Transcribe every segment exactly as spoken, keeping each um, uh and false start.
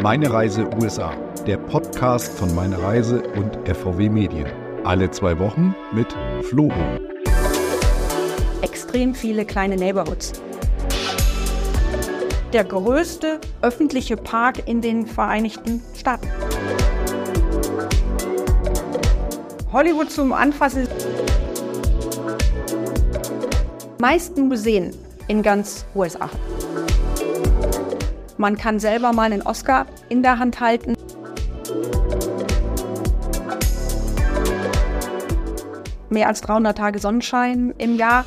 Meine Reise U S A, der Podcast von Meine Reise und F V W Medien. Alle zwei Wochen mit Flo. Extrem viele kleine Neighborhoods. Der größte öffentliche Park in den Vereinigten Staaten. Hollywood zum Anfassen. Meisten Museen in ganz U S A. Man kann selber mal einen Oscar in der Hand halten. Mehr als dreihundert Tage Sonnenschein im Jahr.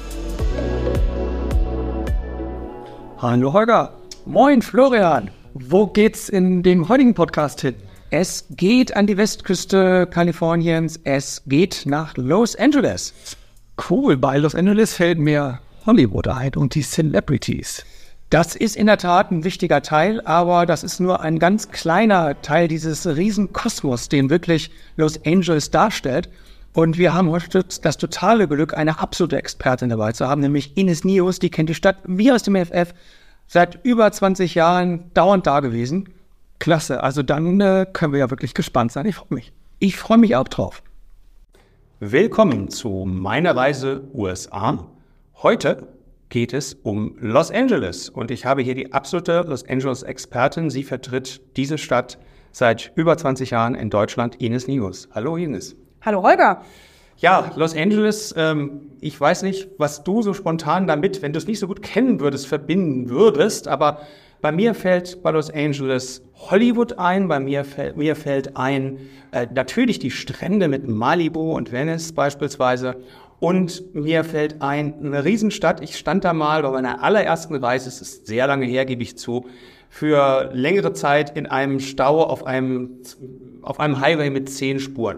Hallo Holger. Moin Florian. Wo geht's in dem heutigen Podcast hin? Es geht an die Westküste Kaliforniens. Es geht nach Los Angeles. Cool, bei Los Angeles fällt mir Hollywood ein und die Celebrities. Das ist in der Tat ein wichtiger Teil, aber das ist nur ein ganz kleiner Teil dieses riesen Kosmos, den wirklich Los Angeles darstellt. Und wir haben heute das totale Glück, eine absolute Expertin dabei zu haben, nämlich Ines Nius, die kennt die Stadt wie aus dem F F, seit über zwanzig Jahren dauernd da gewesen. Klasse, also dann äh, können wir ja wirklich gespannt sein. Ich freue mich. Ich freue mich auch drauf. Willkommen zu Meine Reise U S A. Heute geht es um Los Angeles und ich habe hier die absolute Los Angeles-Expertin. Sie vertritt diese Stadt seit über zwanzig Jahren in Deutschland, Ines Nius. Hallo Ines. Hallo Holger. Ja, Los Angeles, ähm, ich weiß nicht, was du so spontan damit, wenn du es nicht so gut kennen würdest, verbinden würdest, aber bei mir fällt bei Los Angeles Hollywood ein, bei mir, fällt, mir fällt ein äh, natürlich die Strände mit Malibu und Venice beispielsweise. Und mir fällt ein, eine Riesenstadt, ich stand da mal bei meiner allerersten Reise, es ist sehr lange her, gebe ich zu, für längere Zeit in einem Stau auf einem, auf einem Highway mit zehn Spuren.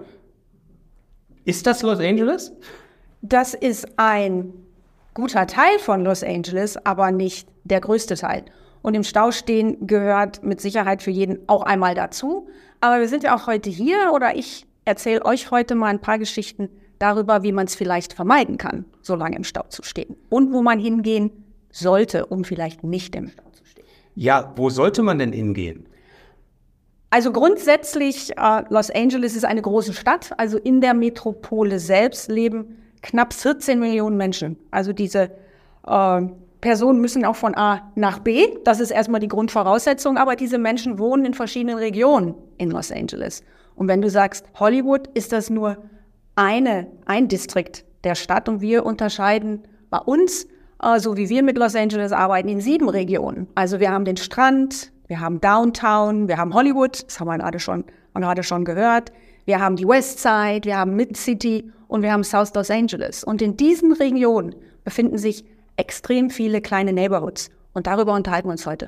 Ist das Los Angeles? Das ist ein guter Teil von Los Angeles, aber nicht der größte Teil. Und im Stau stehen gehört mit Sicherheit für jeden auch einmal dazu. Aber wir sind ja auch heute hier oder ich erzähle euch heute mal ein paar Geschichten darüber, wie man es vielleicht vermeiden kann, so lange im Stau zu stehen. Und wo man hingehen sollte, um vielleicht nicht im Stau zu stehen. Ja, wo sollte man denn hingehen? Also grundsätzlich, äh, Los Angeles ist eine große Stadt. Also in der Metropole selbst leben knapp vierzehn Millionen Menschen. Also diese äh, Personen müssen auch von A nach B. Das ist erstmal die Grundvoraussetzung. Aber diese Menschen wohnen in verschiedenen Regionen in Los Angeles. Und wenn du sagst Hollywood, ist das nur eine, ein Distrikt der Stadt und wir unterscheiden bei uns, äh, so wie wir mit Los Angeles arbeiten, in sieben Regionen. Also wir haben den Strand, wir haben Downtown, wir haben Hollywood, das haben wir gerade schon, gerade schon gehört, wir haben die West Side, wir haben Mid-City und wir haben South Los Angeles. Und in diesen Regionen befinden sich extrem viele kleine Neighborhoods und darüber unterhalten wir uns heute.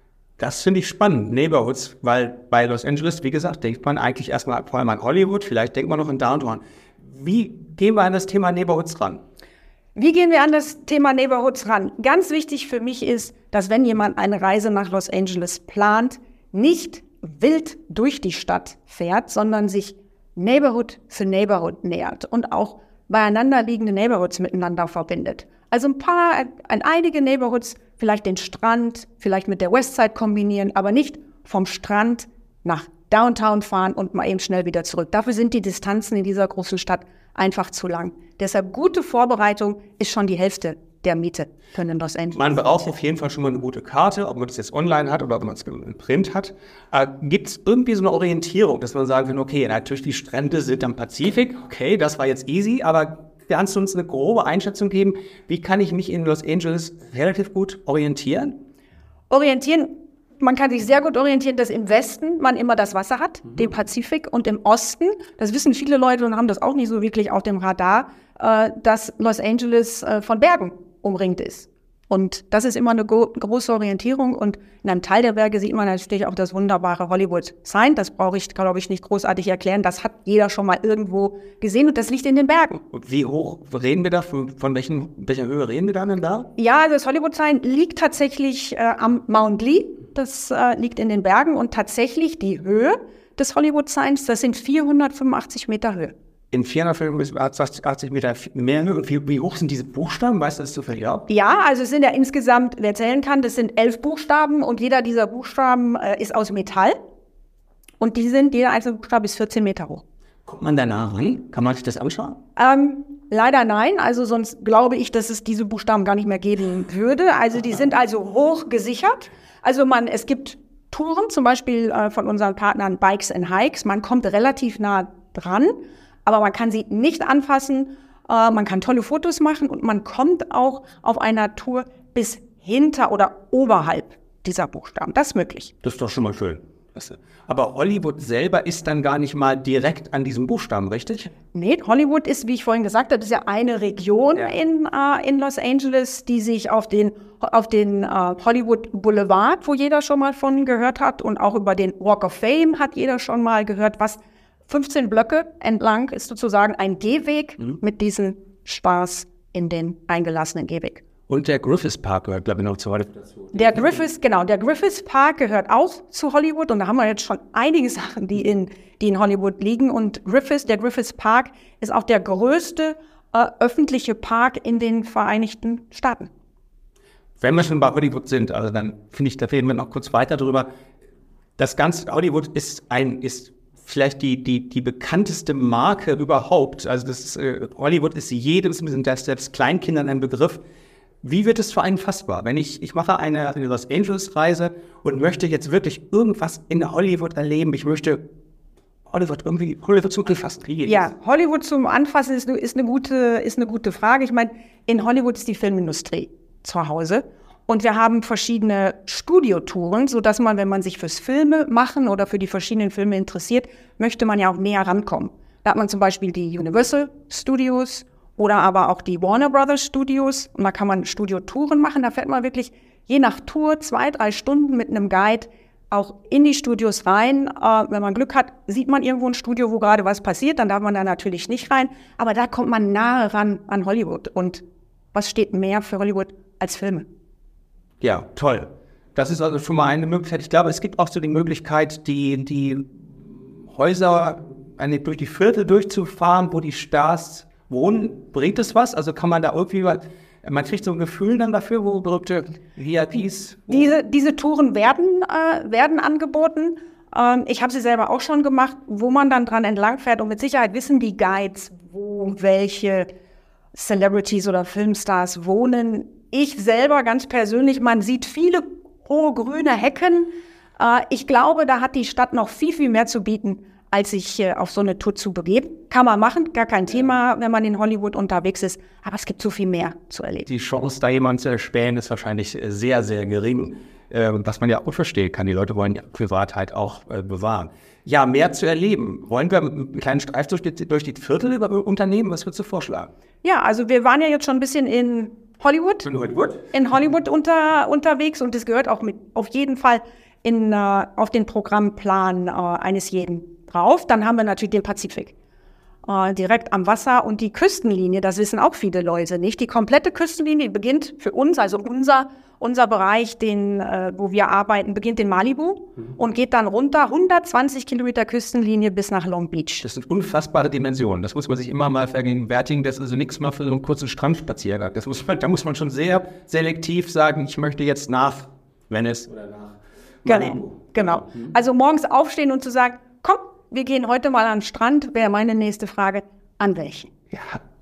Das finde ich spannend, Neighborhoods, weil bei Los Angeles, wie gesagt, denkt man eigentlich erstmal vor allem an Hollywood, vielleicht denkt man noch an Downtown. Wie gehen wir an das Thema Neighborhoods ran? Wie gehen wir an das Thema Neighborhoods ran? Ganz wichtig für mich ist, dass wenn jemand eine Reise nach Los Angeles plant, nicht wild durch die Stadt fährt, sondern sich Neighborhood für Neighborhood nähert und auch beieinander liegende Neighborhoods miteinander verbindet. Also ein paar, ein, einige Neighborhoods, vielleicht den Strand, vielleicht mit der Westside kombinieren, aber nicht vom Strand nach Downtown fahren und mal eben schnell wieder zurück. Dafür sind die Distanzen in dieser großen Stadt einfach zu lang. Deshalb gute Vorbereitung ist schon die Hälfte der Miete für den Los Angeles. Man braucht auf jeden Fall schon mal eine gute Karte, ob man das jetzt online hat oder ob man es im Print hat. Äh, Gibt es irgendwie so eine Orientierung, dass man sagen kann, okay, natürlich die Strände sind am Pazifik, okay, das war jetzt easy, aber kannst du uns eine grobe Einschätzung geben, wie kann ich mich in Los Angeles relativ gut orientieren? Orientieren, man kann sich sehr gut orientieren, dass im Westen man immer das Wasser hat, mhm. den Pazifik, und im Osten, das wissen viele Leute und haben das auch nicht so wirklich auf dem Radar, äh, dass Los Angeles äh, von Bergen umringt ist. Und das ist immer eine go- große Orientierung. Und in einem Teil der Berge sieht man natürlich auch das wunderbare Hollywood Sign. Das brauche ich, glaube ich, nicht großartig erklären. Das hat jeder schon mal irgendwo gesehen und das liegt in den Bergen. Und wie hoch reden wir da? Von, von welchen, welcher Höhe reden wir da denn da? Ja, also das Hollywood Sign liegt tatsächlich äh, am Mount Lee. Das äh, liegt in den Bergen. Und tatsächlich die Höhe des Hollywood Signs, das sind vierhundertfünfundachtzig Meter Höhe. In vierhundertfünfundachtzig Meter mehr Höhe. Und wie, wie hoch sind diese Buchstaben? Weißt du das zufällig? Ja, ja, also es sind ja insgesamt, wer zählen kann, das sind elf Buchstaben und jeder dieser Buchstaben äh, ist aus Metall. und die sind, jeder einzelne Buchstabe ist vierzehn Meter hoch. Kommt man da nah ran? Kann man sich das anschauen? Ähm, leider nein, also sonst glaube ich, dass es diese Buchstaben gar nicht mehr geben würde. Also die sind also hoch gesichert. Also man, es gibt Touren, zum Beispiel äh, von unseren Partnern Bikes and Hikes. Man kommt relativ nah dran, aber man kann sie nicht anfassen. Äh, man kann tolle Fotos machen und man kommt auch auf einer Tour bis hinter oder oberhalb dieser Buchstaben. Das ist möglich. Das ist doch schon mal schön. Aber Hollywood selber ist dann gar nicht mal direkt an diesem Buchstaben, richtig? Nee, Hollywood ist, wie ich vorhin gesagt habe, das ist ja eine Region ja. in, äh, in Los Angeles, die sich auf den, auf den äh, Hollywood Boulevard, wo jeder schon mal von gehört hat, und auch über den Walk of Fame hat jeder schon mal gehört, was fünfzehn Blöcke entlang ist sozusagen ein Gehweg mhm. mit diesen Stars in den eingelassenen Gehweg. Und der Griffith Park gehört, glaube ich, noch zu Hollywood dazu. Der Griffith, genau, der Griffith Park gehört auch zu Hollywood. Und da haben wir jetzt schon einige Sachen, die in, die in Hollywood liegen. Und Griffith, der Griffith Park ist auch der größte äh, öffentliche Park in den Vereinigten Staaten. Wenn wir schon bei Hollywood sind, also dann finde ich, da reden wir noch kurz weiter drüber. Das ganze Hollywood ist ein, ist vielleicht die, die, die bekannteste Marke überhaupt. Also das ist, äh, Hollywood ist jedem, selbst Kleinkindern ein Begriff. Wie wird es für einen fassbar? Wenn ich, ich mache eine Los Angeles-Reise und möchte jetzt wirklich irgendwas in Hollywood erleben, ich möchte Hollywood irgendwie, Hollywood zum Anfassen. Ja, Hollywood zum Anfassen ist, ist, eine gute, ist eine gute Frage. Ich meine, in Hollywood ist die Filmindustrie zu Hause. Und wir haben verschiedene Studiotouren, sodass man, wenn man sich fürs Filme machen oder für die verschiedenen Filme interessiert, möchte man ja auch näher rankommen. Da hat man zum Beispiel die Universal Studios oder aber auch die Warner Brothers Studios. Und da kann man Studiotouren machen. Da fährt man wirklich je nach Tour zwei, drei Stunden mit einem Guide auch in die Studios rein. Äh, wenn man Glück hat, sieht man irgendwo ein Studio, wo gerade was passiert. Dann darf man da natürlich nicht rein. Aber da kommt man nahe ran an Hollywood. Und was steht mehr für Hollywood als Filme? Ja, toll. Das ist also schon mal eine Möglichkeit. Ich glaube, es gibt auch so die Möglichkeit, die, die Häuser eine, durch die Viertel durchzufahren, wo die Stars wohnen. Bringt es was? Also kann man da irgendwie, man kriegt so ein Gefühl dann dafür, wo berühmte V I Ps... Diese, diese Touren werden, äh, werden angeboten. Ähm, ich habe sie selber auch schon gemacht, wo man dann dran entlangfährt. Und mit Sicherheit wissen die Guides, wo welche Celebrities oder Filmstars wohnen. Ich selber ganz persönlich, man sieht viele hohe grüne Hecken. Äh, ich glaube, da hat die Stadt noch viel, viel mehr zu bieten, als sich äh, auf so eine Tour zu begeben. Kann man machen, gar kein Thema, wenn man in Hollywood unterwegs ist. Aber es gibt so viel mehr zu erleben. Die Chance, da jemanden zu erspähen, ist wahrscheinlich sehr, sehr gering. Äh, was man ja auch verstehen kann. Die Leute wollen ja Privatheit auch äh, bewahren. Ja, mehr zu erleben. Wollen wir einen kleinen Streif durch die, durch die Viertel über Unternehmen? Was würdest du vorschlagen? Ja, also wir waren ja jetzt schon ein bisschen in Hollywood, in Hollywood, in Hollywood unter, unterwegs. Und das gehört auch mit auf jeden Fall in, äh, auf den Programmplan äh, eines jeden drauf. Dann haben wir natürlich den Pazifik. Äh, direkt am Wasser und die Küstenlinie, das wissen auch viele Leute nicht. Die komplette Küstenlinie beginnt für uns, also unser, unser Bereich, den, äh, wo wir arbeiten, beginnt in Malibu mhm. und geht dann runter, hundertzwanzig Kilometer Küstenlinie bis nach Long Beach. Das sind unfassbare Dimensionen. Das muss man sich immer mal vergegenwärtigen. Das ist also nichts mal für so einen kurzen Strandspaziergang. Das muss man, da muss man schon sehr selektiv sagen, ich möchte jetzt nach Venice oder nach Malibu. Genau, genau. Mhm. Also morgens aufstehen und zu sagen, komm, wir gehen heute mal an den Strand, wäre meine nächste Frage. An welchen? Ja.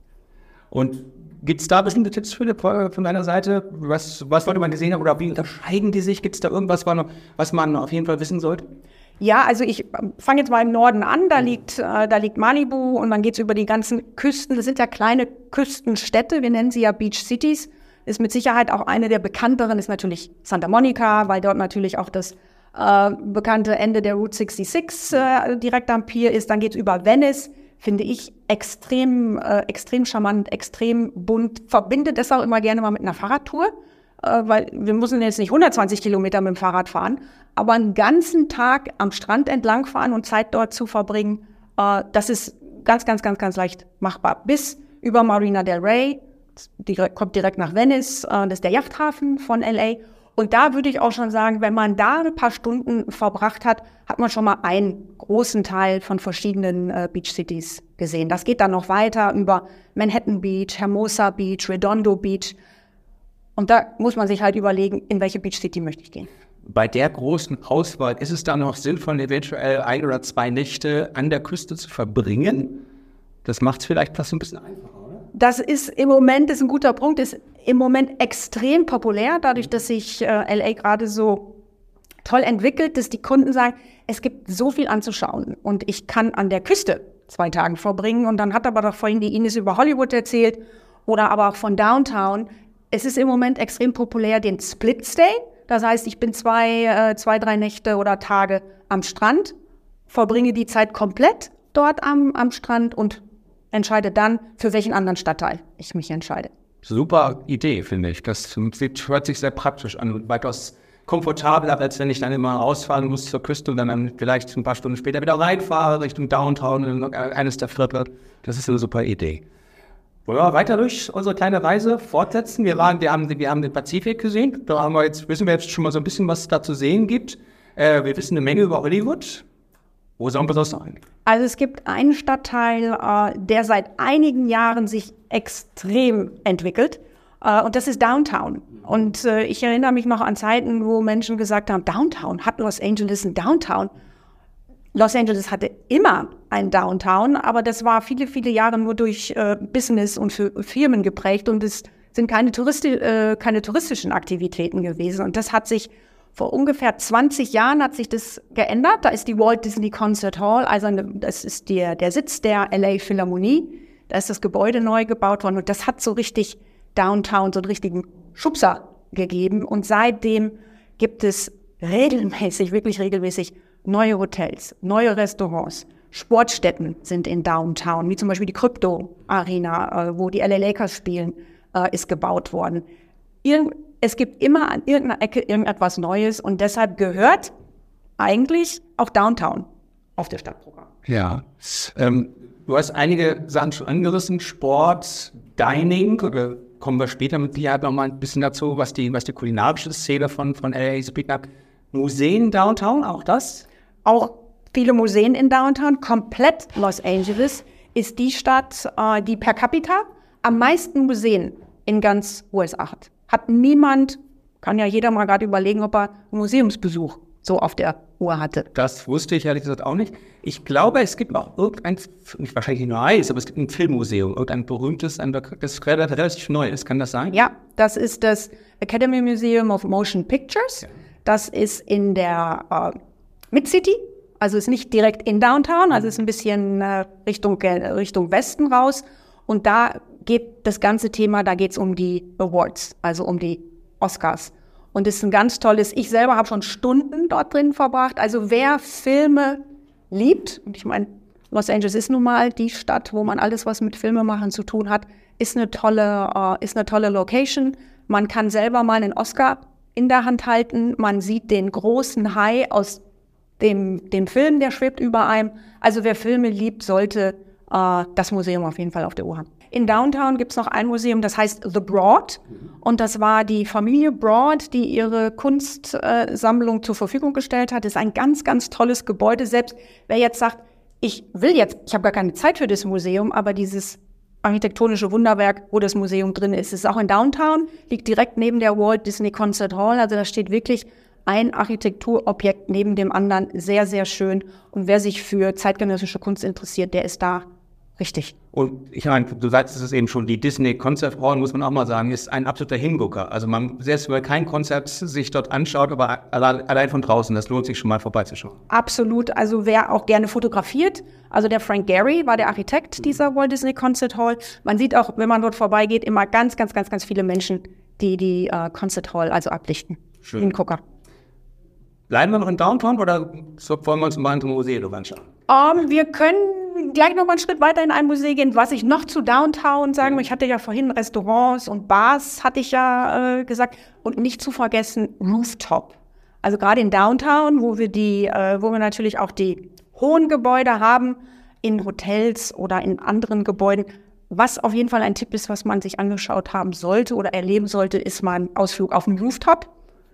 Und gibt es da bestimmte Tipps für die, von deiner Seite? Was, was wollte man gesehen haben oder wie unterscheiden die sich? Gibt es da irgendwas, was man auf jeden Fall wissen sollte? Ja, also ich fange jetzt mal im Norden an. Da liegt, äh, da liegt Malibu und dann geht es über die ganzen Küsten. Das sind ja kleine Küstenstädte. Wir nennen sie ja Beach Cities. Ist mit Sicherheit auch eine der bekannteren, ist natürlich Santa Monica, weil dort natürlich auch das Äh, bekannte Ende der Route sechsundsechzig äh, direkt am Pier ist. Dann geht es über Venice, finde ich extrem, äh, extrem charmant, extrem bunt. Verbindet es auch immer gerne mal mit einer Fahrradtour, äh, weil wir müssen jetzt nicht hundertzwanzig Kilometer mit dem Fahrrad fahren, aber einen ganzen Tag am Strand entlang fahren und Zeit dort zu verbringen, äh, das ist ganz, ganz, ganz, ganz leicht machbar. Bis über Marina del Rey, direkt, kommt direkt nach Venice, äh, das ist der Yachthafen von L A. Und da würde ich auch schon sagen, wenn man da ein paar Stunden verbracht hat, hat man schon mal einen großen Teil von verschiedenen äh, Beach Cities gesehen. Das geht dann noch weiter über Manhattan Beach, Hermosa Beach, Redondo Beach. Und da muss man sich halt überlegen, in welche Beach City möchte ich gehen. Bei der großen Auswahl ist es dann noch sinnvoll, eventuell ein oder zwei Nächte an der Küste zu verbringen? Das macht es vielleicht fast ein bisschen einfacher, oder? Das ist im Moment, ist ein guter Punkt, ist im Moment extrem populär, dadurch, dass sich äh, L A gerade so toll entwickelt, dass die Kunden sagen, es gibt so viel anzuschauen und ich kann an der Küste zwei Tage verbringen. Und dann hat aber doch vorhin die Ines über Hollywood erzählt oder aber auch von Downtown. Es ist im Moment extrem populär, den Split Stay. Das heißt, ich bin zwei, äh, zwei, drei Nächte oder Tage am Strand, verbringe die Zeit komplett dort am, am Strand und entscheide dann, für welchen anderen Stadtteil ich mich entscheide. Super Idee, finde ich. Das hört sich sehr praktisch an und weitaus komfortabler, als wenn ich dann immer rausfahren muss zur Küste und dann vielleicht ein paar Stunden später wieder reinfahre Richtung Downtown in eines der Viertel. Das ist eine super Idee. Wollen wir weiter durch unsere kleine Reise fortsetzen? Wir, waren, wir, haben, wir haben den Pazifik gesehen. Da haben wir jetzt, wissen wir jetzt schon mal so ein bisschen, was es da zu sehen gibt. Äh, wir wissen eine Menge über Hollywood. Wo sollen wir das sein? Also es gibt einen Stadtteil, äh, der seit einigen Jahren sich extrem entwickelt. Uh, und das ist Downtown. Und uh, ich erinnere mich noch an Zeiten, wo Menschen gesagt haben, Downtown, hat Los Angeles ein Downtown? Los Angeles hatte immer ein Downtown, aber das war viele, viele Jahre nur durch uh, Business und für Firmen geprägt und es sind keine, Touristi- uh, keine touristischen Aktivitäten gewesen. Und das hat sich vor ungefähr zwanzig Jahren hat sich das geändert. Da ist die Walt Disney Concert Hall, also eine, das ist der, der Sitz der L A Philharmonie. Da ist das Gebäude neu gebaut worden und das hat so richtig Downtown so einen richtigen Schubser gegeben. Und seitdem gibt es regelmäßig, wirklich regelmäßig neue Hotels, neue Restaurants. Sportstätten sind in Downtown, wie zum Beispiel die Crypto Arena, wo die L A Lakers spielen, ist gebaut worden. Irgend, es gibt immer an irgendeiner Ecke irgendetwas Neues und deshalb gehört eigentlich auch Downtown auf das Stadtprogramm. Ja, ähm, du hast einige Sachen schon angerissen, Sport, Dining, oder kommen wir später mit Sicherheit noch mal ein bisschen dazu, was die, was die kulinarische Szene von, von L A so bietet. Museen Downtown, auch das? Auch viele Museen in Downtown. Komplett Los Angeles ist die Stadt, äh, die per capita am meisten Museen in ganz U S A hat. Hat niemand, kann ja jeder mal gerade überlegen, ob er einen Museumsbesuch so auf der Uhr hatte. Das wusste ich ehrlich gesagt auch nicht. Ich glaube, es gibt auch irgendein, nicht wahrscheinlich nur eins, aber es gibt ein Filmmuseum, irgendein berühmtes, ein, das relativ neu ist. Kann das sein? Ja, das ist das Academy Museum of Motion Pictures. Ja. Das ist in der äh, Mid-City, also ist nicht direkt in Downtown, also ist ein bisschen äh, Richtung, äh, Richtung Westen raus. Und da geht das ganze Thema, da geht es um die Awards, also um die Oscars. Und es ist ein ganz tolles, ich selber habe schon Stunden dort drin verbracht. Also wer Filme liebt, und ich meine, Los Angeles ist nun mal die Stadt, wo man alles, was mit Filmemachen zu tun hat, ist eine tolle, äh, ist eine tolle Location. Man kann selber mal einen Oscar in der Hand halten. Man sieht den großen Hai aus dem, dem Film, der schwebt über einem. Also wer Filme liebt, sollte äh, das Museum auf jeden Fall auf der Uhr haben. In Downtown gibt es noch ein Museum, das heißt The Broad. Und das war die Familie Broad, die ihre Kunstsammlung äh, zur Verfügung gestellt hat. Das ist ein ganz, ganz tolles Gebäude. Selbst wer jetzt sagt, ich will jetzt, ich habe gar keine Zeit für das Museum, aber dieses architektonische Wunderwerk, wo das Museum drin ist, ist auch in Downtown, liegt direkt neben der Walt Disney Concert Hall. Also da steht wirklich ein Architekturobjekt neben dem anderen, sehr, sehr schön. Und wer sich für zeitgenössische Kunst interessiert, der ist da richtig. Und ich meine, du sagst es eben schon, die Disney Concert Hall, muss man auch mal sagen, ist ein absoluter Hingucker. Also man, selbst wenn man kein Konzert sich dort anschaut, aber allein von draußen, das lohnt sich schon mal vorbeizuschauen. Absolut. Also wer auch gerne fotografiert, also der Frank Gehry war der Architekt dieser Walt Disney Concert Hall. Man sieht auch, wenn man dort vorbeigeht, immer ganz, ganz, ganz, ganz viele Menschen, die die äh, Concert Hall also ablichten. Schön. Hingucker. Bleiben wir noch in Downtown oder wollen wir uns mal ein Museum anschauen? Um, wir können gleich noch mal einen Schritt weiter in ein Museum gehen. Was ich noch zu Downtown sagen will, ich hatte ja vorhin Restaurants und Bars, hatte ich ja äh, gesagt. Und nicht zu vergessen Rooftop. Also gerade in Downtown, wo wir die, äh, wo wir natürlich auch die hohen Gebäude haben, in Hotels oder in anderen Gebäuden. Was auf jeden Fall ein Tipp ist, was man sich angeschaut haben sollte oder erleben sollte, ist mal ein Ausflug auf den Rooftop.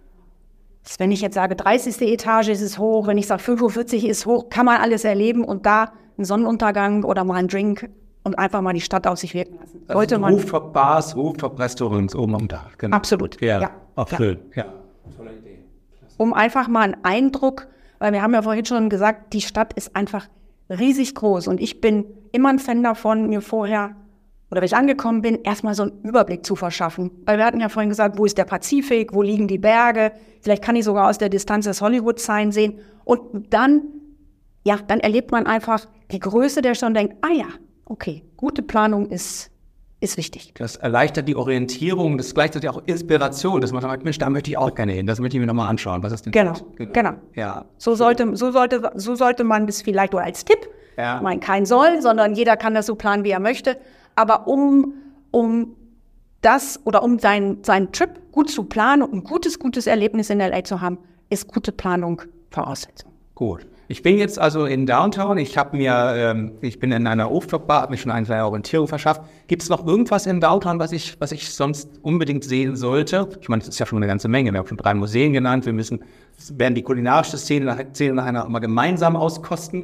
Wenn ich jetzt sage, dreißigste Etage ist es hoch, wenn ich sage fünfundvierzig ist hoch, kann man alles erleben und da einen Sonnenuntergang oder mal einen Drink und einfach mal die Stadt auf sich wirken lassen. Sollte also man Rooftop-Bars, Rooftop-Restaurants oben am Dach. Genau. Absolut, ja. ja. Auch schön, ja. Tolle Idee. um einfach mal einen Eindruck, weil wir haben ja vorhin schon gesagt, die Stadt ist einfach riesig groß und ich bin immer ein Fan davon, mir vorher, oder wenn ich angekommen bin, erstmal so einen Überblick zu verschaffen. Weil wir hatten ja vorhin gesagt, wo ist der Pazifik, wo liegen die Berge, vielleicht kann ich sogar aus der Distanz das Hollywood-Sign sehen und dann, ja, dann erlebt man einfach die Größe der Stadt und denkt, ah ja, okay, gute Planung ist ist wichtig. Das erleichtert die Orientierung, das gleichzeitig auch Inspiration, dass man sagt, Mensch, da möchte ich auch gerne hin, das möchte ich mir nochmal anschauen. Was ist denn genau, genau, genau. Ja. So sollte, so sollte, so sollte man das vielleicht oder als Tipp, ja. Ich meine, kein soll, sondern jeder kann das so planen, wie er möchte. Aber um, um das oder um seinen, seinen Trip gut zu planen und ein gutes, gutes Erlebnis in L A zu haben, ist gute Planung Voraussetzung. Gut. Ich bin jetzt also in Downtown, ich habe mir, ähm, ich bin in einer Rooftop-Bar, habe mir schon eine kleine Orientierung verschafft. Gibt es noch irgendwas in Downtown, was ich, was ich sonst unbedingt sehen sollte? Ich meine, das ist ja schon eine ganze Menge. Wir haben schon drei Museen genannt. Wir müssen, werden die kulinarische Szene, Szene nachher mal gemeinsam auskosten.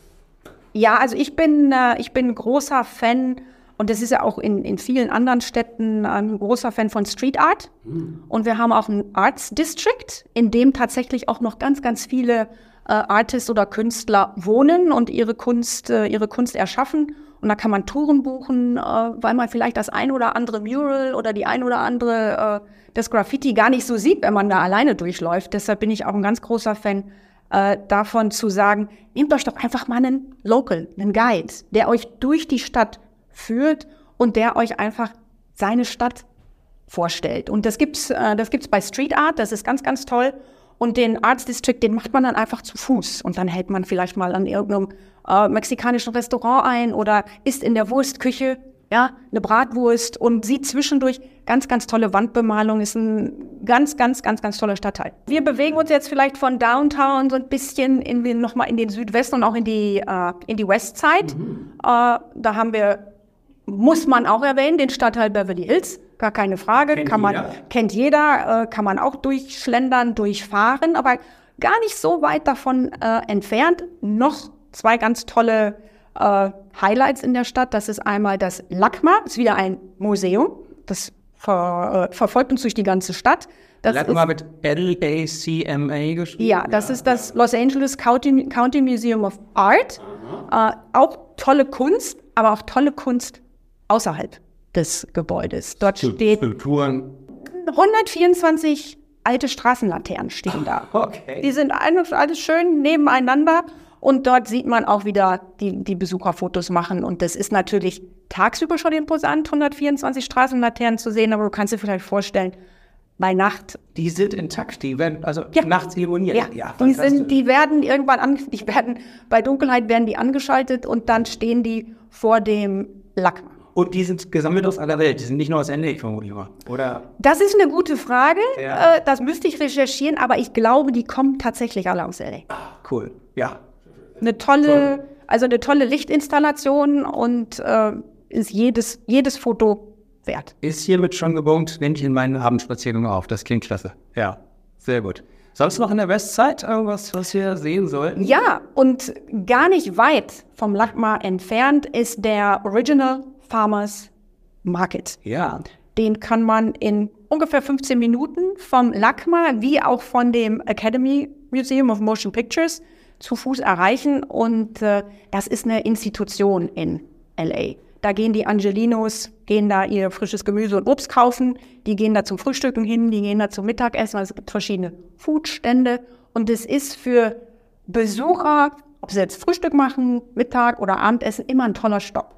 Ja, also ich bin, äh, ich bin ein großer Fan, und das ist ja auch in, in vielen anderen Städten ein großer Fan von Street Art. Mhm. Und wir haben auch einen Arts District, in dem tatsächlich auch noch ganz, ganz viele Äh, Artists oder Künstler wohnen und ihre Kunst, äh, ihre Kunst erschaffen. Und da kann man Touren buchen, äh, weil man vielleicht das ein oder andere Mural oder die ein oder andere, äh, das Graffiti gar nicht so sieht, wenn man da alleine durchläuft. Deshalb bin ich auch ein ganz großer Fan äh, davon zu sagen, nehmt euch doch einfach mal einen Local, einen Guide, der euch durch die Stadt führt und der euch einfach seine Stadt vorstellt. Und das gibt's, äh, das gibt's bei Street Art, das ist ganz, ganz toll. Und den Arts District, den macht man dann einfach zu Fuß. Und dann hält man vielleicht mal an irgendeinem äh, mexikanischen Restaurant ein oder isst in der Wurstküche, ja, eine Bratwurst und sieht zwischendurch ganz, ganz tolle Wandbemalung. Ist ein ganz, ganz, ganz, ganz toller Stadtteil. Wir bewegen uns jetzt vielleicht von Downtown so ein bisschen in den, nochmal in den Südwesten und auch in die, äh, in die Westside. Mhm. Äh, da haben wir, muss man auch erwähnen, den Stadtteil Beverly Hills. Gar keine Frage, kennt kann man, jeder, kennt jeder äh, kann man auch durchschlendern, durchfahren, aber gar nicht so weit davon äh, entfernt. Noch zwei ganz tolle äh, Highlights in der Stadt. Das ist einmal das LACMA, das ist wieder ein Museum, das ver, äh, verfolgt uns durch die ganze Stadt. Das LACMA ist, mit L A C M A geschrieben? Ja, das ja, ist das ja. Los Angeles County, County Museum of Art. Äh, auch tolle Kunst, aber auch tolle Kunst außerhalb des Gebäudes. Dort steht Skulpturen. hundertvierundzwanzig alte Straßenlaternen stehen da. Okay. Die sind alles, alles schön nebeneinander und dort sieht man auch wieder die, die Besucherfotos machen und das ist natürlich tagsüber schon imposant, hundertvierundzwanzig Straßenlaternen zu sehen, aber du kannst dir vielleicht vorstellen, bei Nacht. Die sind intakt, die werden also ja. nachts illuminiert. Ja, ja die, sind, die werden irgendwann, an, die werden, bei Dunkelheit werden die angeschaltet und dann stehen die vor dem LACMA. Und die sind gesammelt aus aller Welt, die sind nicht nur aus L A, vermutlich mal, oder? Das ist eine gute Frage, ja. äh, das müsste ich recherchieren, aber ich glaube, die kommen tatsächlich alle aus L A. Ah, cool, ja. Eine tolle, Toll. also eine tolle Lichtinstallation und äh, ist jedes, jedes Foto wert. Ist hiermit schon gebunkt, nehme ich in meinen Abendspaziergängen auf, das klingt klasse, ja, sehr gut. Sonst noch in der Westside irgendwas, was wir sehen sollten? Ja, und gar nicht weit vom LACMA entfernt ist der Original Farmers Market. Ja. Den kann man in ungefähr fünfzehn Minuten vom LACMA wie auch von dem Academy Museum of Motion Pictures zu Fuß erreichen. Und äh, das ist eine Institution in L A. Da gehen die Angelinos, gehen da ihr frisches Gemüse und Obst kaufen. Die gehen da zum Frühstücken hin, die gehen da zum Mittagessen. Also es gibt verschiedene Foodstände. Und es ist für Besucher, ob sie jetzt Frühstück machen, Mittag oder Abendessen, immer ein toller Stopp.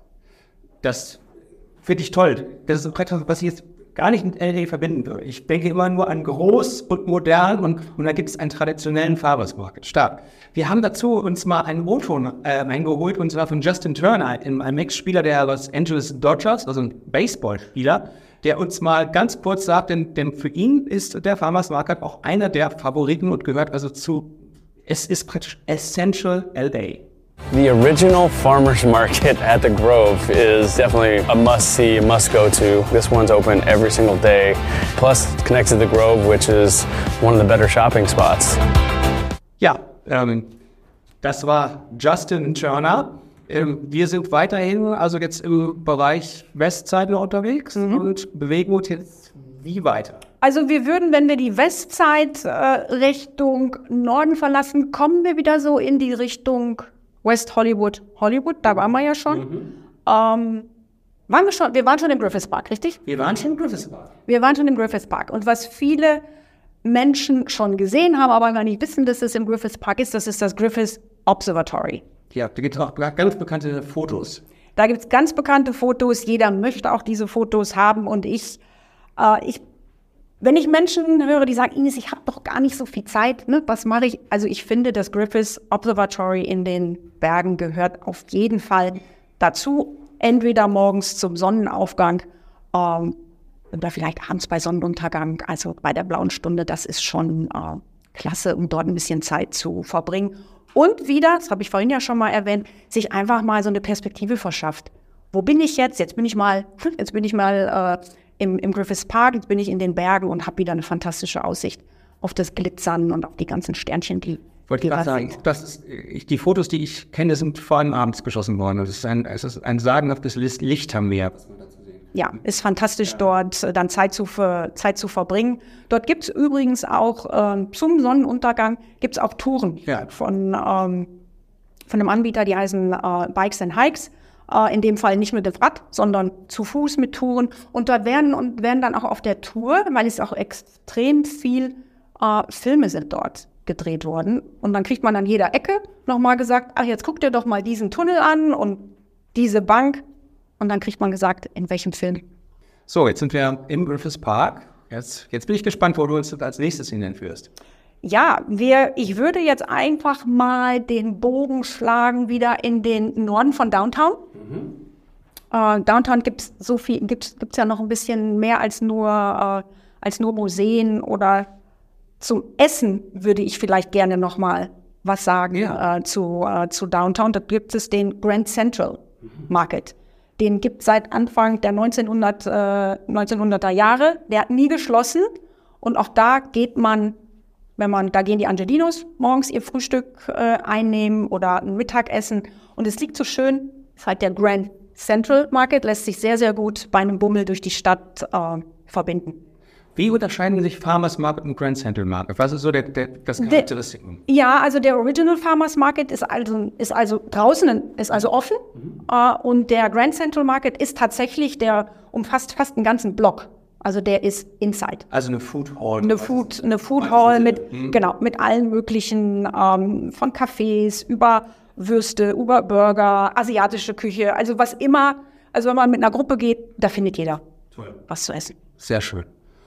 Das finde ich toll. Das ist etwas, was ich jetzt gar nicht mit L A verbinden würde. Ich denke immer nur an groß und modern und, und da gibt es einen traditionellen Farmers Market. Stark. Wir haben dazu uns mal einen O-Ton äh, eingeholt und zwar von Justin Turner, einem Ex-Spieler der Los Angeles Dodgers, also ein Baseballspieler, der uns mal ganz kurz sagt, denn, denn für ihn ist der Farmers Market auch einer der Favoriten und gehört also zu, es ist praktisch Essential L A. The original farmers market at the Grove is definitely a must-see, must-go-to. This one's open every single day. Plus, it's connected to the Grove, which is one of the better shopping spots. Ja, ähm, das war Justin Turner. Ähm, wir sind weiterhin also jetzt im Bereich Westside noch unterwegs mhm. und bewegen uns jetzt wie weiter? Also wir würden, wenn wir die Westside äh, Richtung Norden verlassen, kommen wir wieder so in die Richtung West Hollywood. Hollywood, da waren wir ja schon. Mhm. Ähm, waren wir schon. Wir waren schon im Griffith Park, richtig? Wir waren schon im Griffith Park. Wir waren schon im Griffith Park. Und was viele Menschen schon gesehen haben, aber gar nicht wissen, dass es im Griffith Park ist, das ist das Griffith Observatory. Ja, da gibt es auch ganz bekannte Fotos. Da gibt es ganz bekannte Fotos. Jeder möchte auch diese Fotos haben. Und ich, äh, ich wenn ich Menschen höre, die sagen, Ines, ich habe doch gar nicht so viel Zeit, ne? Was mache ich? Also ich finde, das Griffith Observatory in den Bergen gehört auf jeden Fall dazu. Entweder morgens zum Sonnenaufgang ähm, oder vielleicht abends bei Sonnenuntergang, also bei der blauen Stunde. Das ist schon äh, klasse, um dort ein bisschen Zeit zu verbringen. Und wieder, das habe ich vorhin ja schon mal erwähnt, sich einfach mal so eine Perspektive verschafft. Wo bin ich jetzt? Jetzt bin ich mal, jetzt bin ich mal äh, im, im Griffith Park, jetzt bin ich in den Bergen und habe wieder eine fantastische Aussicht auf das Glitzern und auf die ganzen Sternchen, die Wollte ich gerade sagen, das ist, ich, die Fotos, die ich kenne, sind vor allem abends geschossen worden. Es ist ein, es ist ein sagenhaftes Licht am Meer. Ja, ist fantastisch, ja. Dort dann Zeit zu, ver, Zeit zu verbringen. Dort gibt es übrigens auch äh, zum Sonnenuntergang gibt's auch Touren ja. von, ähm, von einem Anbieter, die heißen äh, Bikes and Hikes. Äh, in dem Fall nicht mit dem Rad, sondern zu Fuß mit Touren. Und dort werden, und werden dann auch auf der Tour, weil es auch extrem viel äh, Filme sind dort gedreht worden. Und dann kriegt man an jeder Ecke nochmal gesagt, ach, jetzt guck dir doch mal diesen Tunnel an und diese Bank. Und dann kriegt man gesagt, in welchem Film. So, jetzt sind wir im Griffith Park. Jetzt, jetzt bin ich gespannt, wo du uns als nächstes hinführst. Ja, wir, ich würde jetzt einfach mal den Bogen schlagen wieder in den Norden von Downtown. Mhm. Äh, Downtown gibt es so viel, gibt's, gibt's ja noch ein bisschen mehr als nur, äh, als nur Museen oder zum Essen würde ich vielleicht gerne noch mal was sagen ja. äh, zu, äh, zu Downtown. Da gibt es den Grand Central Market. Den gibt es seit Anfang der neunzehnhundert, äh, neunzehnhunderter Jahre. Der hat nie geschlossen. Und auch da geht man, wenn man, da gehen die Angelinos morgens ihr Frühstück äh, einnehmen oder ein Mittagessen. Und es liegt so schön, ist halt der Grand Central Market, lässt sich sehr, sehr gut bei einem Bummel durch die Stadt äh, verbinden. Wie unterscheiden sich Farmers Market und Grand Central Market? Was ist so der, der, das Charakteristikum? Ja, also der Original Farmers Market ist also, ist also draußen, ist also offen. Mhm. Äh, und der Grand Central Market ist tatsächlich, der umfasst fast einen ganzen Block. Also der ist inside. Also eine Food Hall. Eine Food, eine Food Hall mit, mhm. genau, mit allen möglichen, ähm, von Cafés über Würste, über Burger, asiatische Küche. Also was immer, also wenn man mit einer Gruppe geht, da findet jeder Toll. was zu essen. Sehr schön.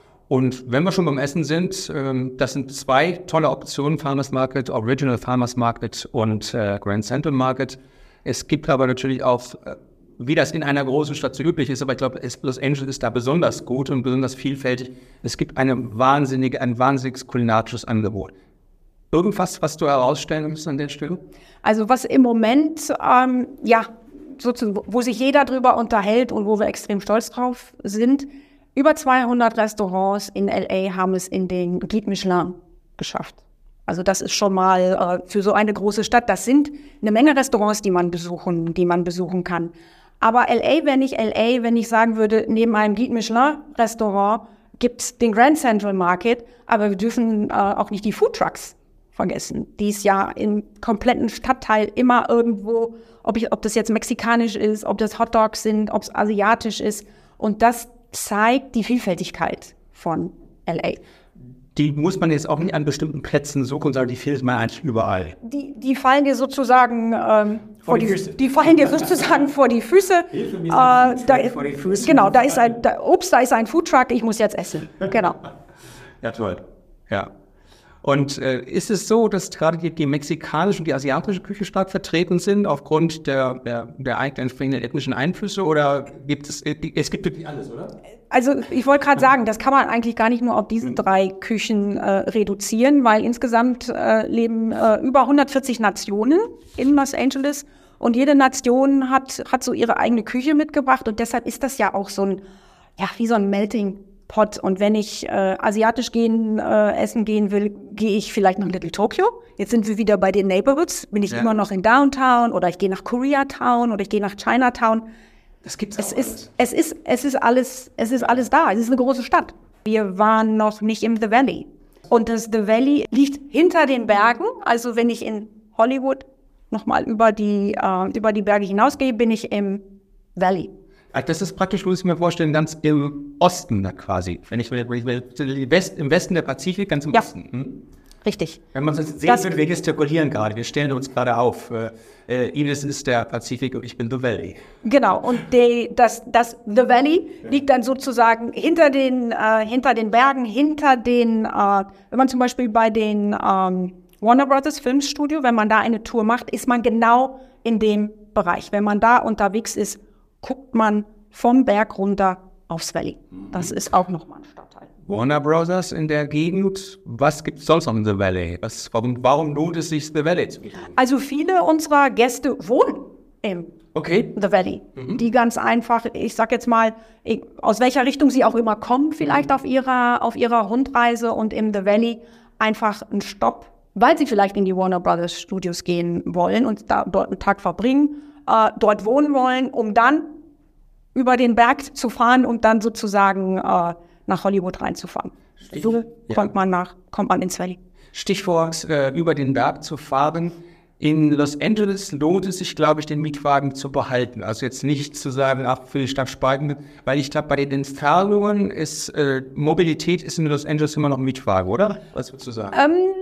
Und wenn wir schon beim Essen sind, ähm, das sind zwei tolle Optionen, Farmers Market, Original Farmers Market und äh, Grand Central Market. Es gibt aber natürlich auch, äh, wie das in einer großen Stadt so üblich ist, aber ich glaube, Los Angeles ist da besonders gut und besonders vielfältig. Es gibt eine wahnsinnige, ein wahnsinniges kulinarisches Angebot. Irgendwas, was du herausstellen musst an der Stelle? Also was im Moment, ähm, ja, sozusagen, wo sich jeder drüber unterhält und wo wir extrem stolz drauf sind, über zweihundert Restaurants in L A haben es in den Guide Michelin geschafft. Also das ist schon mal äh, für so eine große Stadt, das sind eine Menge Restaurants, die man besuchen, die man besuchen kann. Aber L A wäre nicht L A, wenn ich sagen würde, neben einem Guide Michelin Restaurant gibt es den Grand Central Market, aber wir dürfen äh, auch nicht die Food Trucks vergessen, die es ja im kompletten Stadtteil immer irgendwo, ob, ich, ob das jetzt mexikanisch ist, ob das Hot Dogs sind, ob es asiatisch ist. Und das zeigt die Vielfältigkeit von L A. Die muss man jetzt auch nicht an bestimmten Plätzen suchen und sagen, die findet man eigentlich überall. Die, die fallen dir sozusagen ähm, vor, vor die, die Füße. Die fallen dir sozusagen vor die Füße. Hilfe mir äh, da, vor die Füße. Genau, da ist ein, da, ups, da ist ein Foodtruck, ich muss jetzt essen. Genau. Ja, toll. Ja. Und äh, ist es so, dass gerade die, die mexikanische und die asiatische Küche stark vertreten sind aufgrund der, der, der eigenen entsprechenden ethnischen Einflüsse oder gibt es, es gibt wirklich alles, oder? Also ich wollte gerade sagen, das kann man eigentlich gar nicht nur auf diese drei Küchen äh, reduzieren, weil insgesamt äh, leben äh, über hundertvierzig Nationen in Los Angeles und jede Nation hat, hat so ihre eigene Küche mitgebracht und deshalb ist das ja auch so ein, ja, wie so ein Melting Pot. Und wenn ich äh, asiatisch gehen, äh, essen gehen will, gehe ich vielleicht nach Little Tokyo. Jetzt sind wir wieder bei den Neighborhoods. Bin ich ja. immer noch in Downtown oder ich gehe nach Koreatown oder ich gehe nach Chinatown. Das gibt's es auch ist, es ist, es ist alles, es ist alles da. Es ist eine große Stadt. Wir waren noch nicht im The Valley. Und das The Valley liegt hinter den Bergen. Also wenn ich in Hollywood nochmal über die, äh, über die Berge hinausgehe, bin ich im Valley. Das ist praktisch, muss ich mir vorstellen, ganz im Osten da quasi. Wenn ich will, West, im Westen der Pazifik, ganz im Ja. Osten. Hm? Richtig. Wenn man es sehen Das- will, wir gestikulieren gerade, wir stellen uns gerade auf. Äh, Ines ist der Pazifik und ich bin The Valley. Genau, und die, das, das The Valley liegt dann sozusagen hinter den, äh, hinter den Bergen, hinter den, äh, wenn man zum Beispiel bei den ähm, Warner Brothers Filmstudio, wenn man da eine Tour macht, ist man genau in dem Bereich. Wenn man da unterwegs ist, guckt man vom Berg runter aufs Valley. Das ist auch nochmal ein Stadtteil. Warner Brothers in der Gegend, was gibt es sonst noch in The Valley? Was, warum, warum lohnt es sich, The Valley zu besuchen? Also viele unserer Gäste wohnen im Okay. The Valley, die ganz einfach, ich sag jetzt mal, ich, aus welcher Richtung sie auch immer kommen, vielleicht auf ihrer, auf ihrer Rundreise und im The Valley einfach einen Stopp, weil sie vielleicht in die Warner Brothers Studios gehen wollen und da, dort einen Tag verbringen, äh, dort wohnen wollen, um dann über den Berg zu fahren und dann sozusagen äh, nach Hollywood reinzufahren. So Ja. kommt man nach, kommt man ins Valley. Stichwort, äh, über den Berg zu fahren. In Los Angeles lohnt es sich, glaube ich, den Mietwagen zu behalten. Also jetzt nicht zu sagen, ach, für die Stadt Spalten, weil ich glaube, bei den Entfernungen ist äh, Mobilität ist in Los Angeles immer noch ein Mietwagen, oder? Was würdest du sagen?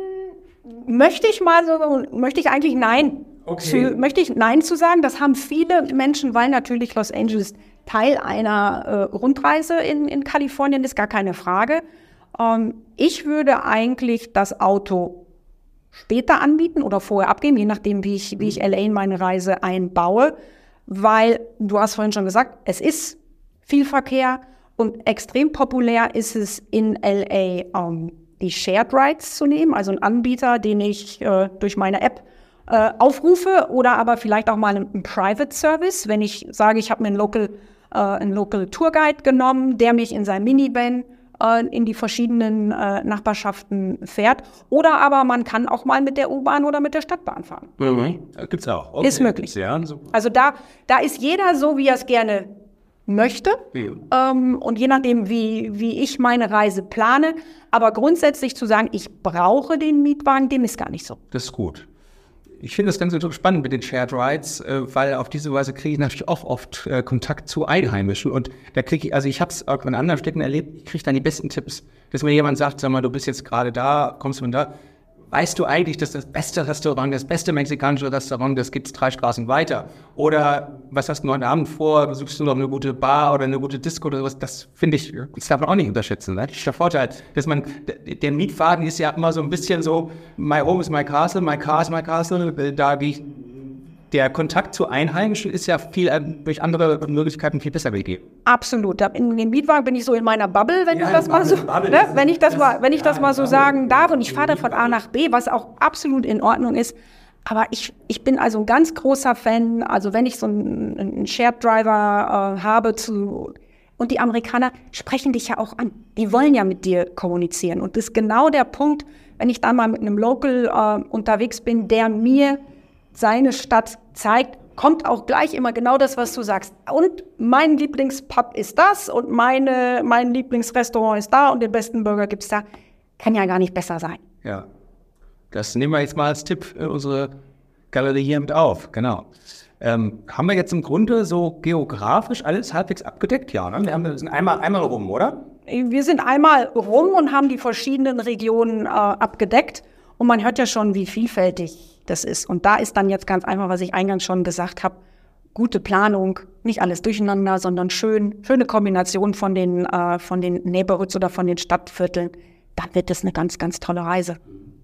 Ähm, möchte ich mal so, möchte ich eigentlich nein. Okay. Zu, möchte ich nein zu sagen. Das haben viele Menschen, weil natürlich Los Angeles Teil einer äh, Rundreise in, in Kalifornien ist, gar keine Frage. Ähm, ich würde eigentlich das Auto später anbieten oder vorher abgeben, je nachdem, wie ich, wie ich L A in meine Reise einbaue, weil, du hast vorhin schon gesagt, es ist viel Verkehr und extrem populär ist es in L A, um, die Shared Rides zu nehmen, also einen Anbieter, den ich äh, durch meine App äh, aufrufe oder aber vielleicht auch mal einen, einen Private Service, wenn ich sage, ich habe mir einen Local, äh, einen Local Tourguide genommen, der mich in seinem Minivan äh, in die verschiedenen äh, Nachbarschaften fährt. Oder aber man kann auch mal mit der U-Bahn oder mit der Stadtbahn fahren. Mhm. Gibt's auch. Okay. Ist möglich. Ja, super. Also da, da ist jeder so, wie er es gerne möchte. Ja. Ähm, und je nachdem, wie, wie ich meine Reise plane. Aber grundsätzlich zu sagen, ich brauche den Mietwagen, dem ist gar nicht so. Das ist gut. Ich finde das ganz spannend mit den Shared Rides, äh, weil auf diese Weise kriege ich natürlich auch oft äh, Kontakt zu Einheimischen. Und da kriege ich, also ich habe es auch in anderen Städten erlebt, ich kriege dann die besten Tipps. Dass mir jemand sagt, sag mal, du bist jetzt gerade da, kommst du von da. Weißt du eigentlich, dass das beste Restaurant, das beste mexikanische Restaurant, das gibt's drei Straßen weiter? Oder was hast du heute Abend vor? Suchst du noch eine gute Bar oder eine gute Disco oder was? Das finde ich, das darf man auch nicht unterschätzen. Ne? Das ist der Vorteil, dass man, der Mietwagen ist ja immer so ein bisschen so, my home is my castle, my car is my castle. Da wie der Kontakt zu Einheimischen ist ja viel äh, durch andere Möglichkeiten viel besser gegeben. Absolut. Da in den Mietwagen bin ich so in meiner Bubble, wenn Ja, du das mal Bubble, so, Bubble. ne? wenn ich das mal, wenn ich das Ja, mal so Bubble. sagen darf. Und ich fahre dann von A nach B, was auch absolut in Ordnung ist. Aber ich, ich bin also ein ganz großer Fan. Also wenn ich so einen, einen Shared Driver äh, habe zu, und die Amerikaner sprechen dich ja auch an. Die wollen ja mit dir kommunizieren. Und das ist genau der Punkt, wenn ich dann mal mit einem Local äh, unterwegs bin, der mir seine Stadt zeigt, kommt auch gleich immer genau das, was du sagst. Und mein Lieblingspub ist das und meine, mein Lieblingsrestaurant ist da und den besten Burger gibt's da. Kann ja gar nicht besser sein. Ja, das nehmen wir jetzt mal als Tipp in unsere Galerie hier mit auf. Genau. Ähm, haben wir jetzt im Grunde so geografisch alles halbwegs abgedeckt? Ja, ne? Wir haben, wir sind einmal, einmal rum, oder? Wir sind einmal rum und haben die verschiedenen Regionen äh, abgedeckt. Und man hört ja schon, wie vielfältig das ist. Und da ist dann jetzt ganz einfach, was ich eingangs schon gesagt habe, gute Planung, nicht alles durcheinander, sondern schön, schöne Kombination von den, äh, von den Neighborhoods oder von den Stadtvierteln. Dann wird das eine ganz, ganz tolle Reise.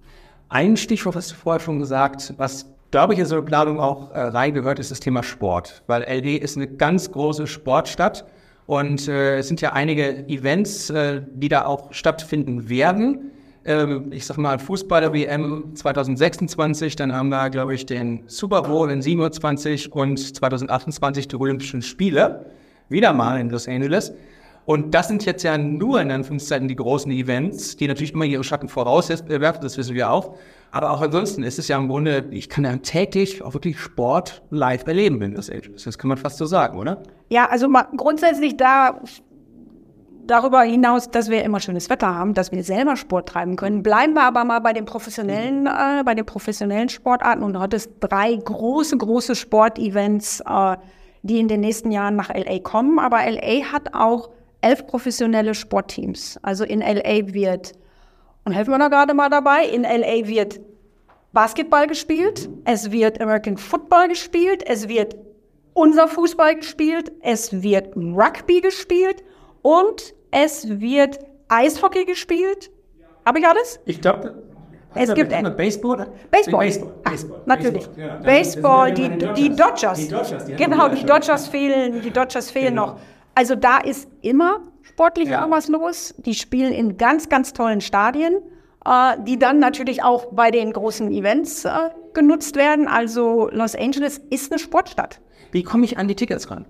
Ein Stichwort hast du vorher schon gesagt, was, glaube ich, in so eine Planung auch äh, reingehört, ist das Thema Sport. Weil L A ist eine ganz große Sportstadt und äh, es sind ja einige Events, äh, die da auch stattfinden werden. Ähm, ich sag mal, Fußballer-W M zwanzig sechsundzwanzig, dann haben wir, glaube ich, den Super Bowl in siebenundzwanzig und zwanzig achtundzwanzig die Olympischen Spiele, wieder mal in Los Angeles. Und das sind jetzt ja nur in Anführungszeichen die großen Events, die natürlich immer ihre Schatten vorauswerfen, das wissen wir auch. Aber auch ansonsten ist es ja im Grunde, ich kann ja täglich auch wirklich Sport live erleben in Los Angeles. Das kann man fast so sagen, oder? Ja, also mal grundsätzlich da darüber hinaus, dass wir immer schönes Wetter haben, dass wir selber Sport treiben können, bleiben wir aber mal bei den professionellen, äh, bei den professionellen Sportarten. Und dort ist drei große, große Sportevents, äh, die in den nächsten Jahren nach L A kommen. Aber L A hat auch elf professionelle Sportteams. Also in L A wird, und helfen wir da gerade mal dabei, in L A wird Basketball gespielt, es wird American Football gespielt, es wird unser Fußball gespielt, es wird Rugby gespielt und es wird Eishockey gespielt. Habe ich alles? Ich glaube, es gibt eine Baseball. Baseball. Baseball. Ah, Baseball. natürlich. Baseball, ja. Baseball, Das die, sind ja die Dodgers. Die Dodgers, die genau, die Dodgers fehlen, die Dodgers fehlen Genau. noch. Also da ist immer sportlich Ja. irgendwas los. Die spielen in ganz, ganz tollen Stadien, äh, die dann natürlich auch bei den großen Events äh, genutzt werden. Also Los Angeles ist eine Sportstadt. Wie komme ich an die Tickets ran?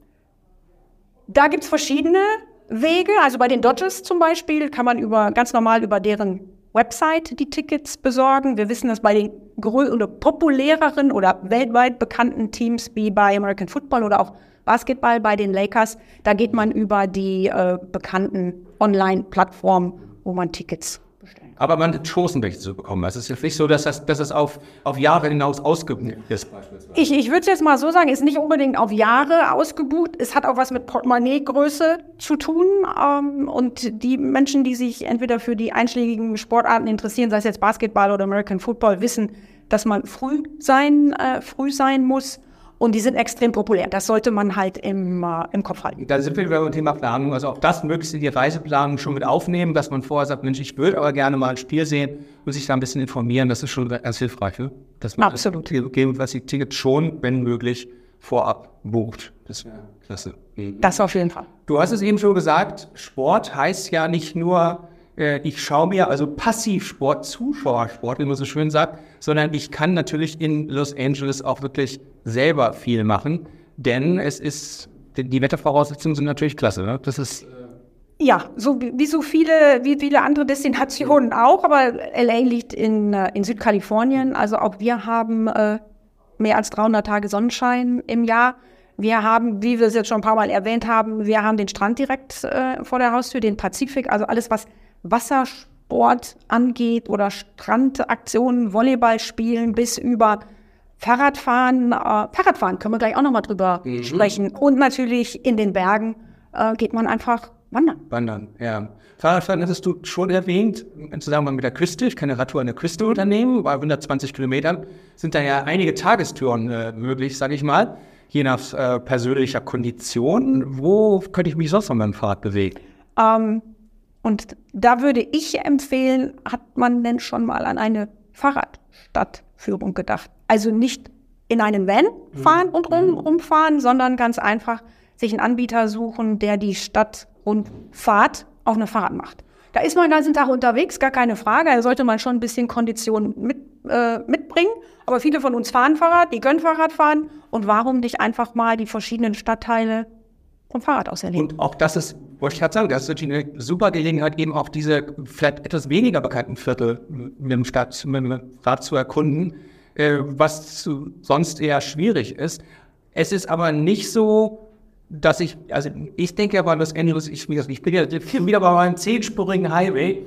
Da gibt es verschiedene Wege. Also bei den Dodgers zum Beispiel kann man über, ganz normal über deren Website die Tickets besorgen. Wir wissen, dass bei den grö- oder populäreren oder weltweit bekannten Teams wie bei American Football oder auch Basketball bei den Lakers, da geht man über die äh, bekannten Online-Plattformen, wo man Tickets bestellen kann. Aber man hat Chancen, welche zu bekommen. Es ist jetzt nicht so, dass das, dass das auf, auf Jahre hinaus ausgebucht ist, beispielsweise. Ich, ich würde es jetzt mal so sagen, ist nicht unbedingt auf Jahre ausgebucht. Es hat auch was mit Portemonnaie-Größe zu tun. Ähm, und die Menschen, die sich entweder für die einschlägigen Sportarten interessieren, sei es jetzt Basketball oder American Football, wissen, dass man früh sein, äh, früh sein muss. Und die sind extrem populär. Das sollte man halt im, äh, im Kopf halten. Da sind wir wieder beim Thema Planung. Also auch das möglichst in die Reiseplanung schon mit aufnehmen, dass man vorher sagt, Mensch, ich würde aber gerne mal ein Spiel sehen und sich da ein bisschen informieren. Das ist schon ganz hilfreich. Ne? Dass man Absolut. das die Tickets schon, wenn möglich, vorab bucht. Das wäre klasse. Mhm. Das auf jeden Fall. Du hast es eben schon gesagt, Sport heißt ja nicht nur, äh, ich schaue mir, also Passivsport, Zuschauersport, wie man so schön sagt, sondern ich kann natürlich in Los Angeles auch wirklich selber viel machen, denn es ist, die Wettervoraussetzungen sind natürlich klasse. Ne? Das ist... Äh Ja, so wie, wie so viele, wie viele andere Destinationen auch, aber L A liegt in, äh, in Südkalifornien, also auch wir haben äh, mehr als dreihundert Tage Sonnenschein im Jahr. Wir haben, wie wir es jetzt schon ein paar Mal erwähnt haben, wir haben den Strand direkt äh, vor der Haustür, den Pazifik, also alles, was Wassersport angeht oder Strandaktionen, Volleyball spielen bis über Fahrradfahren. Äh, Fahrradfahren können wir gleich auch nochmal drüber mhm. sprechen. Und natürlich in den Bergen äh, geht man einfach wandern. Wandern, ja. Fahrradfahren hattest du schon erwähnt, im Zusammenhang mit der Küste. Ich kann eine Radtour an der Küste unternehmen. Bei hundertzwanzig Kilometern sind da ja einige Tagestouren äh, möglich, sage ich mal, je nach äh, persönlicher Kondition. Wo könnte ich mich sonst noch mit dem Fahrrad bewegen? Ähm, und da würde ich empfehlen, hat man denn schon mal an eine Fahrradstadtführung gedacht? Also nicht in einen Van fahren mhm. und rum, rumfahren, sondern ganz einfach sich einen Anbieter suchen, der die Stadtrundfahrt auf eine Fahrrad macht. Da ist man den ganzen Tag unterwegs, gar keine Frage. Da sollte man schon ein bisschen Kondition mit, äh, mitbringen. Aber viele von uns fahren Fahrrad, die können Fahrrad fahren. Und warum nicht einfach mal die verschiedenen Stadtteile vom Fahrrad aus erleben? Und auch das ist, wollte ich gerade sagen, das ist natürlich eine super Gelegenheit, eben auch diese vielleicht etwas weniger bekannten Viertel mit dem, Stadt, mit dem Rad zu erkunden, äh, was zu, sonst eher schwierig ist. Es ist aber nicht so, dass ich, also ich denke ja bei Los Angeles, ich, ich bin ja wieder bei meinem zehnspurigen Highway.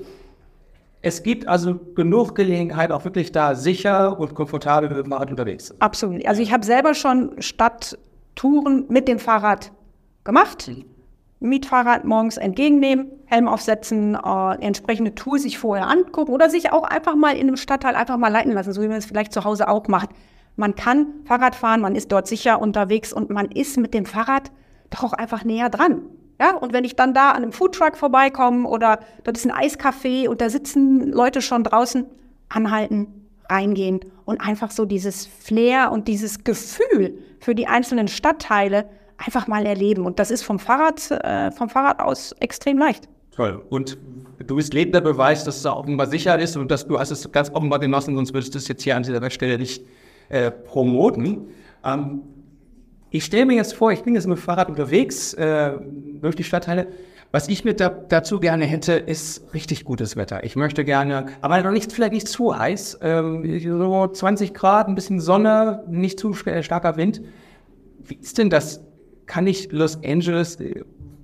Es gibt also genug Gelegenheit, auch wirklich da sicher und komfortabel mit dem Fahrrad unterwegs zu sein. Absolut. Also ich habe selber schon Stadttouren mit dem Fahrrad gemacht. Mhm. Mietfahrrad morgens entgegennehmen, Helm aufsetzen, äh, entsprechende Tour sich vorher angucken oder sich auch einfach mal in einem Stadtteil einfach mal leiten lassen, so wie man es vielleicht zu Hause auch macht. Man kann Fahrrad fahren, man ist dort sicher unterwegs und man ist mit dem Fahrrad doch auch einfach näher dran. Ja, und wenn ich dann da an einem Foodtruck vorbeikomme oder dort ist ein Eiscafé und da sitzen Leute schon draußen, anhalten, reingehen und einfach so dieses Flair und dieses Gefühl für die einzelnen Stadtteile einfach mal erleben. Und das ist vom Fahrrad, äh, vom Fahrrad aus extrem leicht. Toll. Und du bist lebender Beweis, dass es auch offenbar sicher ist und dass du hast es ganz offenbar genossen, sonst würdest du es jetzt hier an dieser Stelle nicht äh, promoten. Ähm, Ich stelle mir jetzt vor, ich bin jetzt mit dem Fahrrad unterwegs äh, durch die Stadtteile. Was ich mir da, dazu gerne hätte, ist richtig gutes Wetter. Ich möchte gerne, aber noch nicht, vielleicht nicht zu heiß, ähm, so zwanzig Grad, ein bisschen Sonne, nicht zu starker Wind. Wie ist denn das? Kann ich Los Angeles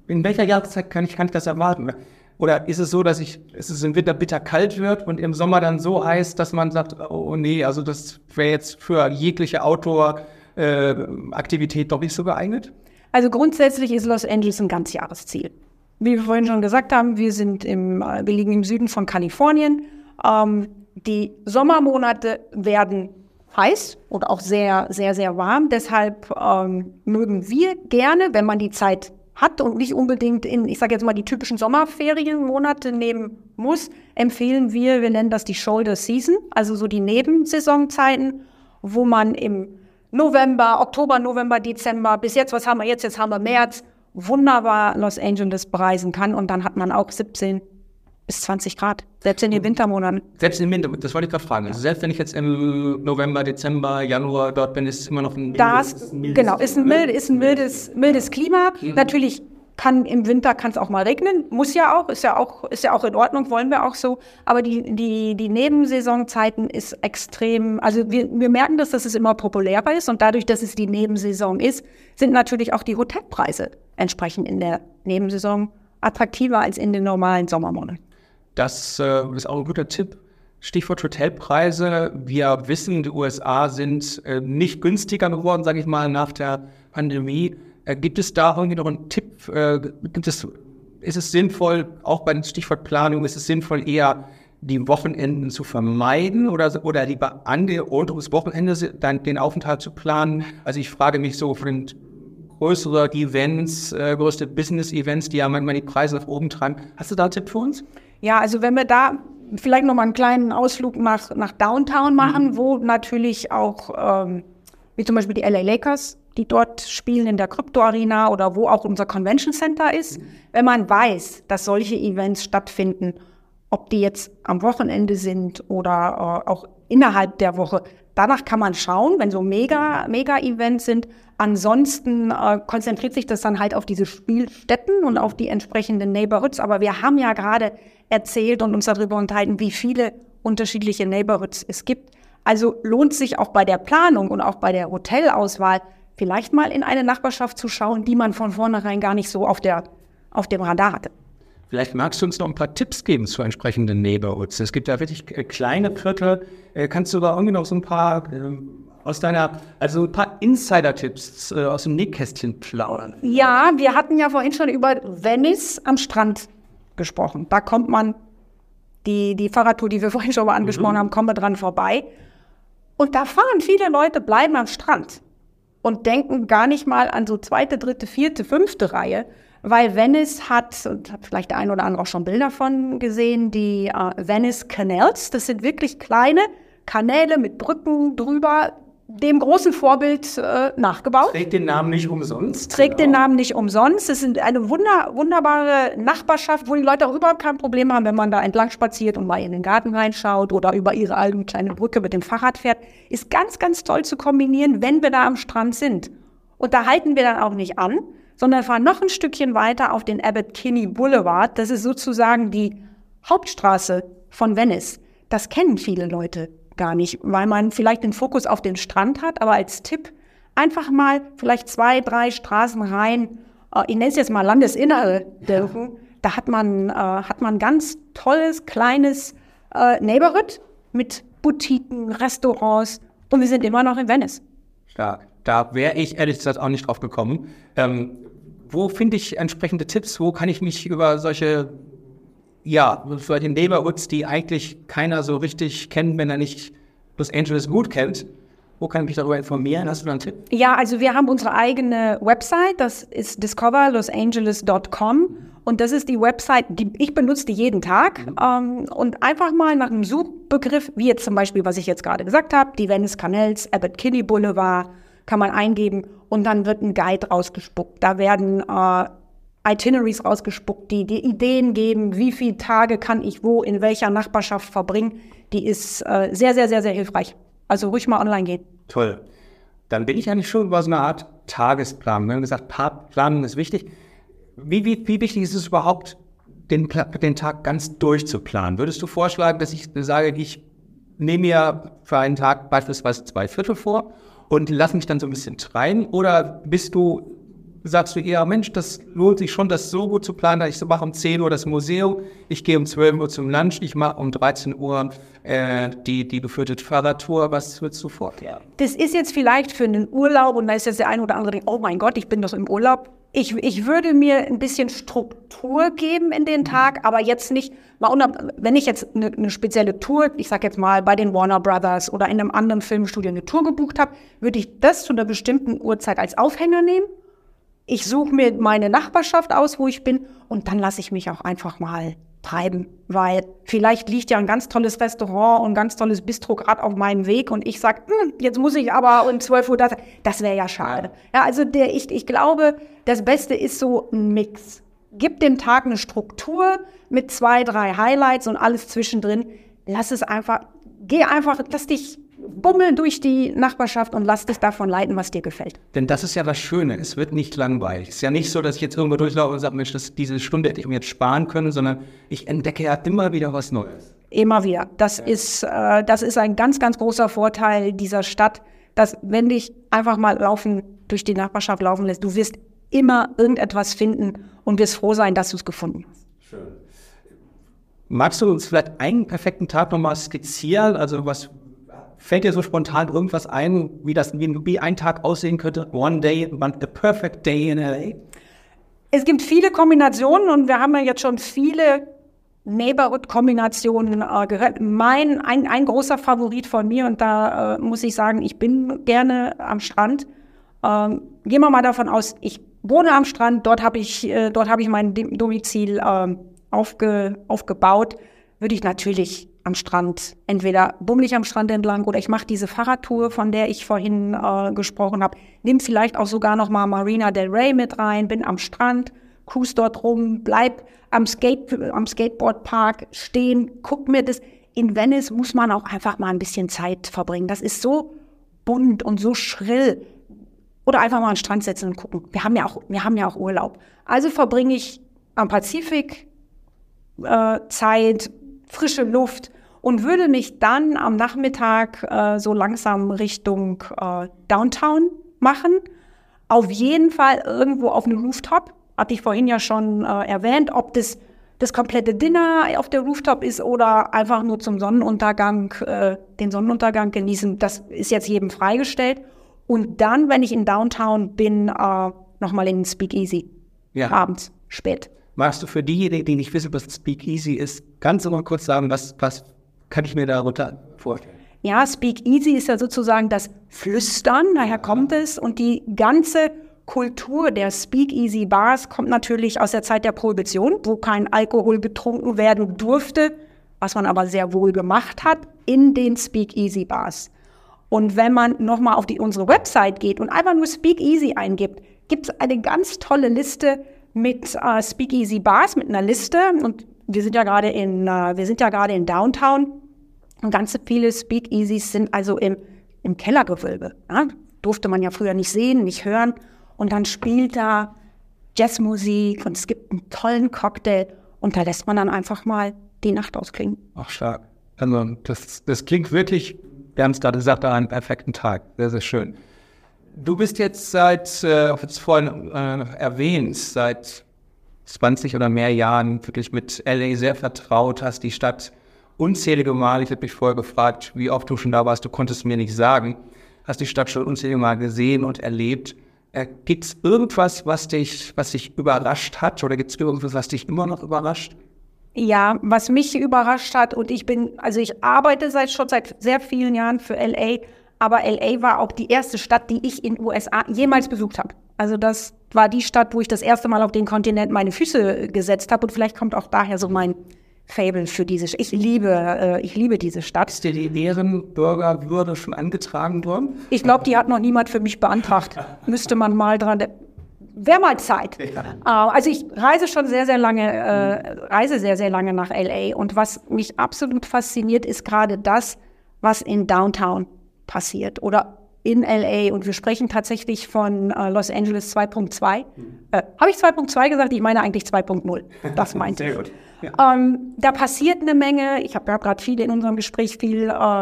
in welcher Jahreszeit kann ich, kann ich das erwarten? Oder ist es so, dass ich, es ist im Winter bitter kalt wird und im Sommer dann so heiß, dass man sagt, oh nee, also das wäre jetzt für jegliche Outdoor-Aktivität äh, doch nicht so geeignet? Also grundsätzlich ist Los Angeles ein Ganzjahresziel. Wie wir vorhin schon gesagt haben, wir sind im, wir liegen im Süden von Kalifornien. Ähm, die Sommermonate werden heiß oder auch sehr, sehr, sehr warm. Deshalb ähm, mögen wir gerne, wenn man die Zeit hat und nicht unbedingt in, ich sage jetzt mal, die typischen Sommerferienmonate nehmen muss, empfehlen wir, wir nennen das die Shoulder Season, also so die Nebensaisonzeiten, wo man im November, Oktober, November, Dezember, bis jetzt, was haben wir jetzt? Jetzt haben wir März, wunderbar Los Angeles bereisen kann und dann hat man auch siebzehn bis zwanzig Grad, selbst in den Wintermonaten. Selbst im Winter, das wollte ich gerade fragen. Also selbst wenn ich jetzt im November, Dezember, Januar dort bin, ist es immer noch ein das, mildes, genau, ist ein, mild, ist ein mildes, mildes Klima. Mhm. Natürlich kann im Winter kann es auch mal regnen, muss ja auch, ist ja auch, ist ja auch in Ordnung, wollen wir auch so. Aber die, die, die Nebensaisonzeiten ist extrem, also wir, wir merken das, dass es immer populärer ist und dadurch, dass es die Nebensaison ist, sind natürlich auch die Hotelpreise entsprechend in der Nebensaison attraktiver als in den normalen Sommermonaten. Das äh, ist auch ein guter Tipp. Stichwort Hotelpreise. Wir wissen, die U S A sind äh, nicht günstiger geworden, sage ich mal, nach der Pandemie. Äh, gibt es da irgendwie noch einen Tipp? Äh, gibt es, ist es sinnvoll, auch bei dem Stichwort Planung, ist es sinnvoll, eher die Wochenenden zu vermeiden oder, oder lieber an der rund ums Wochenende dann den Aufenthalt zu planen? Also ich frage mich so, für größere Events, äh, größte Business-Events, die ja manchmal die Preise nach oben treiben. Hast du da einen Tipp für uns? Ja, also wenn wir da vielleicht noch mal einen kleinen Ausflug nach, nach Downtown machen, mhm. wo natürlich auch, ähm, wie zum Beispiel die L A Lakers, die dort spielen in der Krypto-Arena oder wo auch unser Convention Center ist. Mhm. Wenn man weiß, dass solche Events stattfinden, ob die jetzt am Wochenende sind oder äh, auch innerhalb der Woche, danach kann man schauen, wenn so mega, mega Events sind. Ansonsten äh, konzentriert sich das dann halt auf diese Spielstätten und auf die entsprechenden Neighborhoods. Aber wir haben ja gerade erzählt und uns darüber unterhalten, wie viele unterschiedliche Neighborhoods es gibt. Also lohnt sich auch bei der Planung und auch bei der Hotelauswahl vielleicht mal in eine Nachbarschaft zu schauen, die man von vornherein gar nicht so auf der, auf dem Radar hatte. Vielleicht magst du uns noch ein paar Tipps geben zu entsprechenden Neighborhoods. Es gibt ja wirklich kleine Viertel. Kannst du da irgendwie noch so ein paar äh, aus deiner, also ein paar Insider-Tipps äh, aus dem Nähkästchen plaudern? Ja, wir hatten ja vorhin schon über Venice am Strand gesprochen. Da kommt man, die, die Fahrradtour, die wir vorhin schon mal angesprochen mhm. haben, kommen wir dran vorbei. Und da fahren viele Leute, bleiben am Strand und denken gar nicht mal an so zweite, dritte, vierte, fünfte Reihe, weil Venice hat, und hat vielleicht der ein oder andere auch schon Bilder von gesehen, die äh, Venice Canals. Das sind wirklich kleine Kanäle mit Brücken drüber, dem großen Vorbild äh, nachgebaut. Trägt den Namen nicht umsonst. Trägt genau. den Namen nicht umsonst. Es ist eine wunder, wunderbare Nachbarschaft, wo die Leute auch überhaupt kein Problem haben, wenn man da entlang spaziert und mal in den Garten reinschaut oder über ihre eigene kleine Brücke mit dem Fahrrad fährt. Ist ganz, ganz toll zu kombinieren, wenn wir da am Strand sind. Und da halten wir dann auch nicht an, sondern fahren noch ein Stückchen weiter auf den Abbot Kinney Boulevard. Das ist sozusagen die Hauptstraße von Venice. Das kennen viele Leute gar nicht, weil man vielleicht den Fokus auf den Strand hat, aber als Tipp einfach mal vielleicht zwei, drei Straßen rein, äh, ich nenne es jetzt mal Landesinnere dürfen, da hat man, äh, hat man ganz tolles, kleines äh, Neighborhood mit Boutiquen, Restaurants und wir sind immer noch in Venice. Stark. Da wäre ich ehrlich gesagt auch nicht drauf gekommen. Ähm, wo finde ich entsprechende Tipps? Wo kann ich mich über solche, ja, solche Neighborhoods, die eigentlich keiner so richtig kennt, wenn er nicht Los Angeles gut kennt, wo kann ich mich darüber informieren? Hast du da einen Tipp? Ja, also wir haben unsere eigene Website, das ist discover los angeles dot com und das ist die Website, die ich benutze die jeden Tag mhm. ähm, und einfach mal nach einem Suchbegriff, wie jetzt zum Beispiel, was ich jetzt gerade gesagt habe, die Venice Canals, Abbot Kinney Boulevard, kann man eingeben und dann wird ein Guide rausgespuckt. Da werden äh, Itineraries rausgespuckt, die die Ideen geben, wie viele Tage kann ich wo in welcher Nachbarschaft verbringen. Die ist äh, sehr, sehr, sehr, sehr hilfreich. Also ruhig mal online gehen. Toll. Dann bin ich eigentlich schon über so eine Art Tagesplan. Wir haben gesagt, Planung ist wichtig. Wie, wie, wie wichtig ist es überhaupt, den, den Tag ganz durchzuplanen? Würdest du vorschlagen, dass ich sage, ich nehme mir für einen Tag beispielsweise zwei Viertel vor und lass mich dann so ein bisschen treiben? Oder bist du sagst du eher, Mensch, das lohnt sich schon, das so gut zu planen, dass ich so mache um zehn Uhr das Museum, ich gehe um zwölf Uhr zum Lunch, ich mache um dreizehn Uhr äh, die, die geführte Fahrradtour. Was würdest du vorschlagen? Das ist jetzt vielleicht für einen Urlaub und da ist jetzt der eine oder andere, denkt, oh mein Gott, ich bin doch im Urlaub. Ich, ich würde mir ein bisschen Struktur geben in den Tag, aber jetzt nicht, mal unab- wenn ich jetzt eine, eine spezielle Tour, ich sag jetzt mal bei den Warner Brothers oder in einem anderen Filmstudio eine Tour gebucht habe, würde ich das zu einer bestimmten Uhrzeit als Aufhänger nehmen. Ich suche mir meine Nachbarschaft aus, wo ich bin, und dann lasse ich mich auch einfach mal treiben, weil vielleicht liegt ja ein ganz tolles Restaurant und ein ganz tolles Bistro gerade auf meinem Weg und ich sage, jetzt muss ich aber um zwölf Uhr das, das wäre ja schade. Ja, also der, ich, ich glaube, das Beste ist so ein Mix. Gib dem Tag eine Struktur mit zwei, drei Highlights und alles zwischendrin. Lass es einfach, geh einfach, lass dich bummeln durch die Nachbarschaft und lass dich davon leiten, was dir gefällt. Denn das ist ja das Schöne, es wird nicht langweilig. Es ist ja nicht so, dass ich jetzt irgendwo durchlaufe und sage, Mensch, das, diese Stunde hätte ich mir jetzt sparen können, sondern ich entdecke ja immer wieder was Neues. Immer wieder. Das, ja. ist, äh, das ist ein ganz, ganz großer Vorteil dieser Stadt, dass wenn dich einfach mal laufen, durch die Nachbarschaft laufen lässt, du wirst immer irgendetwas finden und wirst froh sein, dass du es gefunden hast. Schön. Magst du uns vielleicht einen perfekten Tag nochmal skizzieren? Also was fällt dir so spontan irgendwas ein, wie das wie, wie ein Tag aussehen könnte? One day, a perfect day in L A? Es gibt viele Kombinationen und wir haben ja jetzt schon viele Neighborhood-Kombinationen äh, gehört. Mein, ein, ein großer Favorit von mir, und da äh, muss ich sagen, ich bin gerne am Strand. Ähm, gehen wir mal davon aus, ich wohne am Strand, dort habe ich, äh, dort habe ich mein Domizil äh, aufge, aufgebaut, würde ich natürlich am Strand, entweder bummel ich am Strand entlang oder ich mache diese Fahrradtour, von der ich vorhin äh, gesprochen habe, nimm vielleicht auch sogar noch mal Marina del Rey mit rein, bin am Strand, cruise dort rum, bleib am, Skate, am Skateboardpark stehen, guck mir das. In Venice muss man auch einfach mal ein bisschen Zeit verbringen. Das ist so bunt und so schrill. Oder einfach mal an den Strand setzen und gucken. Wir haben ja auch, wir haben ja auch Urlaub. Also verbringe ich am Pazifik äh, Zeit, frische Luft und würde mich dann am Nachmittag äh, so langsam Richtung äh, Downtown machen. Auf jeden Fall irgendwo auf einem Rooftop. Hatte ich vorhin ja schon äh, erwähnt, ob das das komplette Dinner auf der Rooftop ist oder einfach nur zum Sonnenuntergang, äh, den Sonnenuntergang genießen. Das ist jetzt jedem freigestellt. Und dann, wenn ich in Downtown bin, äh, nochmal in den Speakeasy. Ja. Abends, spät. Magst du für diejenigen, die nicht wissen, was Speakeasy ist, ganz mal kurz sagen, was, was kann ich mir darunter vorstellen? Ja, Speakeasy ist ja sozusagen das Flüstern, daher kommt es. Und die ganze Kultur der Speakeasy-Bars kommt natürlich aus der Zeit der Prohibition, wo kein Alkohol getrunken werden durfte, was man aber sehr wohl gemacht hat, in den Speakeasy-Bars. Und wenn man nochmal auf die, unsere Website geht und einfach nur Speakeasy eingibt, gibt es eine ganz tolle Liste mit äh, Speakeasy-Bars, mit einer Liste. Und wir sind ja gerade in, äh, wir sind ja gerade in Downtown. Und ganz viele Speakeasies sind also im, im Kellergewölbe. Ja? Durfte man ja früher nicht sehen, nicht hören. Und dann spielt da Jazzmusik und es gibt einen tollen Cocktail. Und da lässt man dann einfach mal die Nacht ausklingen. Ach, stark. Also das, das klingt wirklich, wir haben es gerade gesagt, einen perfekten Tag. Sehr, sehr schön. Du bist jetzt seit, äh, jetzt vorhin äh, erwähnt, seit zwanzig oder mehr Jahren wirklich mit L A sehr vertraut, hast die Stadt unzählige Mal, ich habe mich vorher gefragt, wie oft du schon da warst, du konntest mir nicht sagen, hast die Stadt schon unzählige Mal gesehen und erlebt. Äh, gibt es irgendwas, was dich, was dich überrascht hat oder gibt es irgendwas, was dich immer noch überrascht? Ja, was mich überrascht hat, und ich bin, also ich arbeite seit schon seit sehr vielen Jahren für L A, aber L A war auch die erste Stadt, die ich in den U S A jemals besucht habe. Also das war die Stadt, wo ich das erste Mal auf den Kontinent meine Füße gesetzt habe und vielleicht kommt auch daher so mein Fable für diese Stadt. Ich liebe, äh, ich liebe diese Stadt. Ist dir die Ehrenbürgerwürde schon angetragen worden? Ich glaube, die hat noch niemand für mich beantragt. Müsste man mal dran... Wäre mal Zeit. Ja. Uh, also ich reise schon sehr, sehr lange, äh, reise sehr, sehr lange nach L A. Und was mich absolut fasziniert, ist gerade das, was in Downtown passiert oder in L A. Und wir sprechen tatsächlich von äh, Los Angeles zwei Punkt zwei. Mhm. Äh, Habe ich zwei Punkt zwei gesagt? Ich meine eigentlich zwei Punkt null. Das meinte ich. Sehr gut. Ja. Ähm, da passiert eine Menge. Ich habe ja gerade viel in unserem Gespräch viel, äh,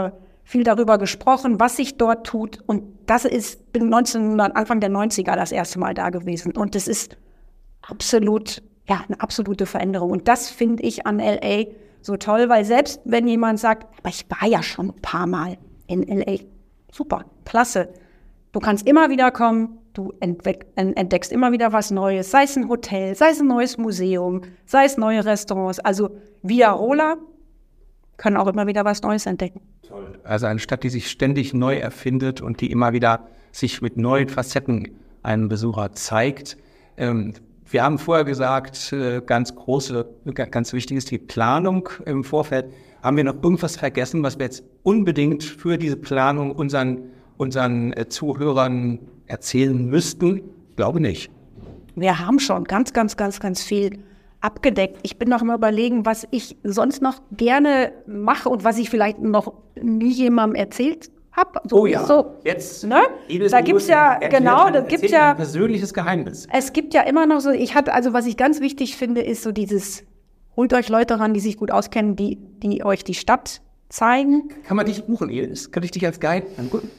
viel darüber gesprochen, was sich dort tut. Und das ist bin neunzehnhundert, Anfang der neunziger das erste Mal da gewesen. Und das ist absolut, ja, eine absolute Veränderung. Und das finde ich an L A so toll, weil selbst wenn jemand sagt, aber ich war ja schon ein paar Mal in L A, super, klasse. Du kannst immer wieder kommen, du entdeckst immer wieder was Neues, sei es ein Hotel, sei es ein neues Museum, sei es neue Restaurants. Also Via-Rola können auch immer wieder was Neues entdecken. Toll. Also eine Stadt, die sich ständig neu erfindet und die immer wieder sich mit neuen Facetten einem Besucher zeigt. Ähm, wir haben vorher gesagt, äh, ganz große, ganz wichtig ist die Planung im Vorfeld. Haben wir noch irgendwas vergessen, was wir jetzt unbedingt für diese Planung unseren, unseren äh, Zuhörern erzählen müssten? Ich glaube nicht. Wir haben schon ganz, ganz, ganz, ganz viel abgedeckt. Ich bin noch mal überlegen, was ich sonst noch gerne mache und was ich vielleicht noch nie jemandem erzählt habe. So, oh ja, so, jetzt. Ne? Da gibt es ja, genau, da gibt ja ein persönliches Geheimnis. Es gibt ja immer noch so, ich hatte, also was ich ganz wichtig finde, ist so dieses, holt euch Leute ran, die sich gut auskennen, die, die euch die Stadt zeigen. Kann man dich buchen, Iris? Kann ich dich als Guide angucken?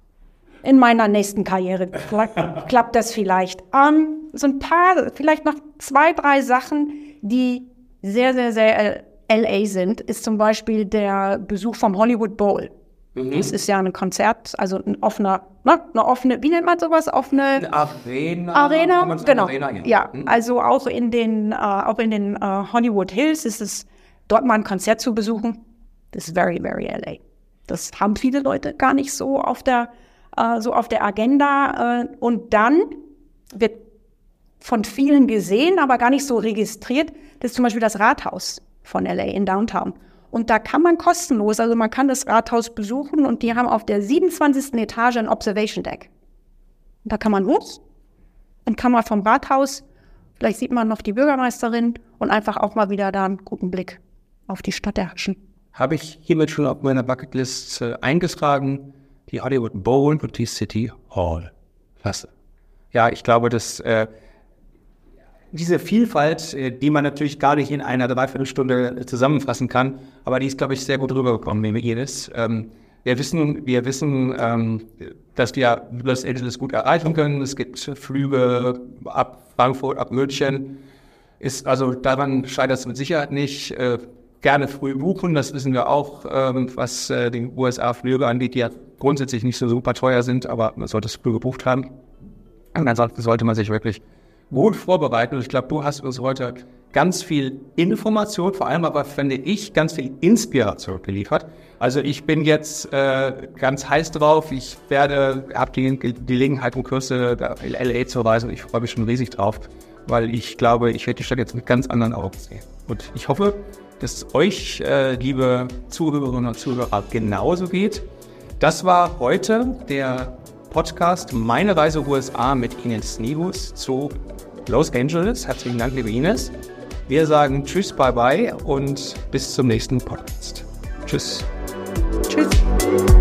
In meiner nächsten Karriere klappt, klappt das vielleicht. Um, so ein paar, vielleicht noch zwei, drei Sachen, die sehr, sehr, sehr L A sind, ist zum Beispiel der Besuch vom Hollywood Bowl. Mhm. Das ist ja ein Konzert, also ein offener, ne, eine offene, wie nennt man sowas? Offene eine Arena. Arena, genau. Arena, ja. ja, mhm. Also auch in den, äh, auch in den äh, Hollywood Hills ist es, dort mal ein Konzert zu besuchen. Das ist very, very L A. Das haben viele Leute gar nicht so auf der so auf der Agenda, und dann wird von vielen gesehen, aber gar nicht so registriert, das ist zum Beispiel das Rathaus von L A in Downtown. Und da kann man kostenlos, also man kann das Rathaus besuchen und die haben auf der siebenundzwanzigsten Etage ein Observation Deck. Und da kann man hoch und kann man vom Rathaus, vielleicht sieht man noch die Bürgermeisterin und einfach auch mal wieder da einen guten Blick auf die Stadt erhaschen. Habe ich hiermit schon auf meiner Bucketlist äh, eingetragen. Die Hollywood Bowl und die City Hall. Klasse. Ja, ich glaube, dass äh, diese Vielfalt, äh, die man natürlich gar nicht in einer Dreiviertelstunde zusammenfassen kann, aber die ist, glaube ich, sehr gut rübergekommen, wie jedes. Ähm, wir wissen, wir wissen, ähm, dass wir Los Angeles gut erreichen können. Es gibt Flüge ab Frankfurt, ab München. Ist also daran scheitert es mit Sicherheit nicht. Äh, gerne früh buchen, das wissen wir auch, ähm, was äh, den U S A-Flüge angeht, die ja grundsätzlich nicht so super teuer sind, aber man sollte es früh gebucht haben. Und ansonsten sollte man sich wirklich gut vorbereiten. Und ich glaube, du hast uns heute ganz viel Information, vor allem aber, finde ich, ganz viel Inspiration geliefert. Also ich bin jetzt äh, ganz heiß drauf. Ich werde, habe die Gelegenheit, in Kürze in L A zu reisen. Ich freue mich schon riesig drauf, weil ich glaube, ich werde die Stadt jetzt mit ganz anderen Augen sehen. Und ich hoffe, dass es euch, äh, liebe Zuhörerinnen und Zuhörer, genauso geht. Das war heute der Podcast Meine Reise U S A mit Ines Nibus zu Los Angeles. Herzlichen Dank, liebe Ines. Wir sagen Tschüss, bye bye und bis zum nächsten Podcast. Tschüss. Tschüss.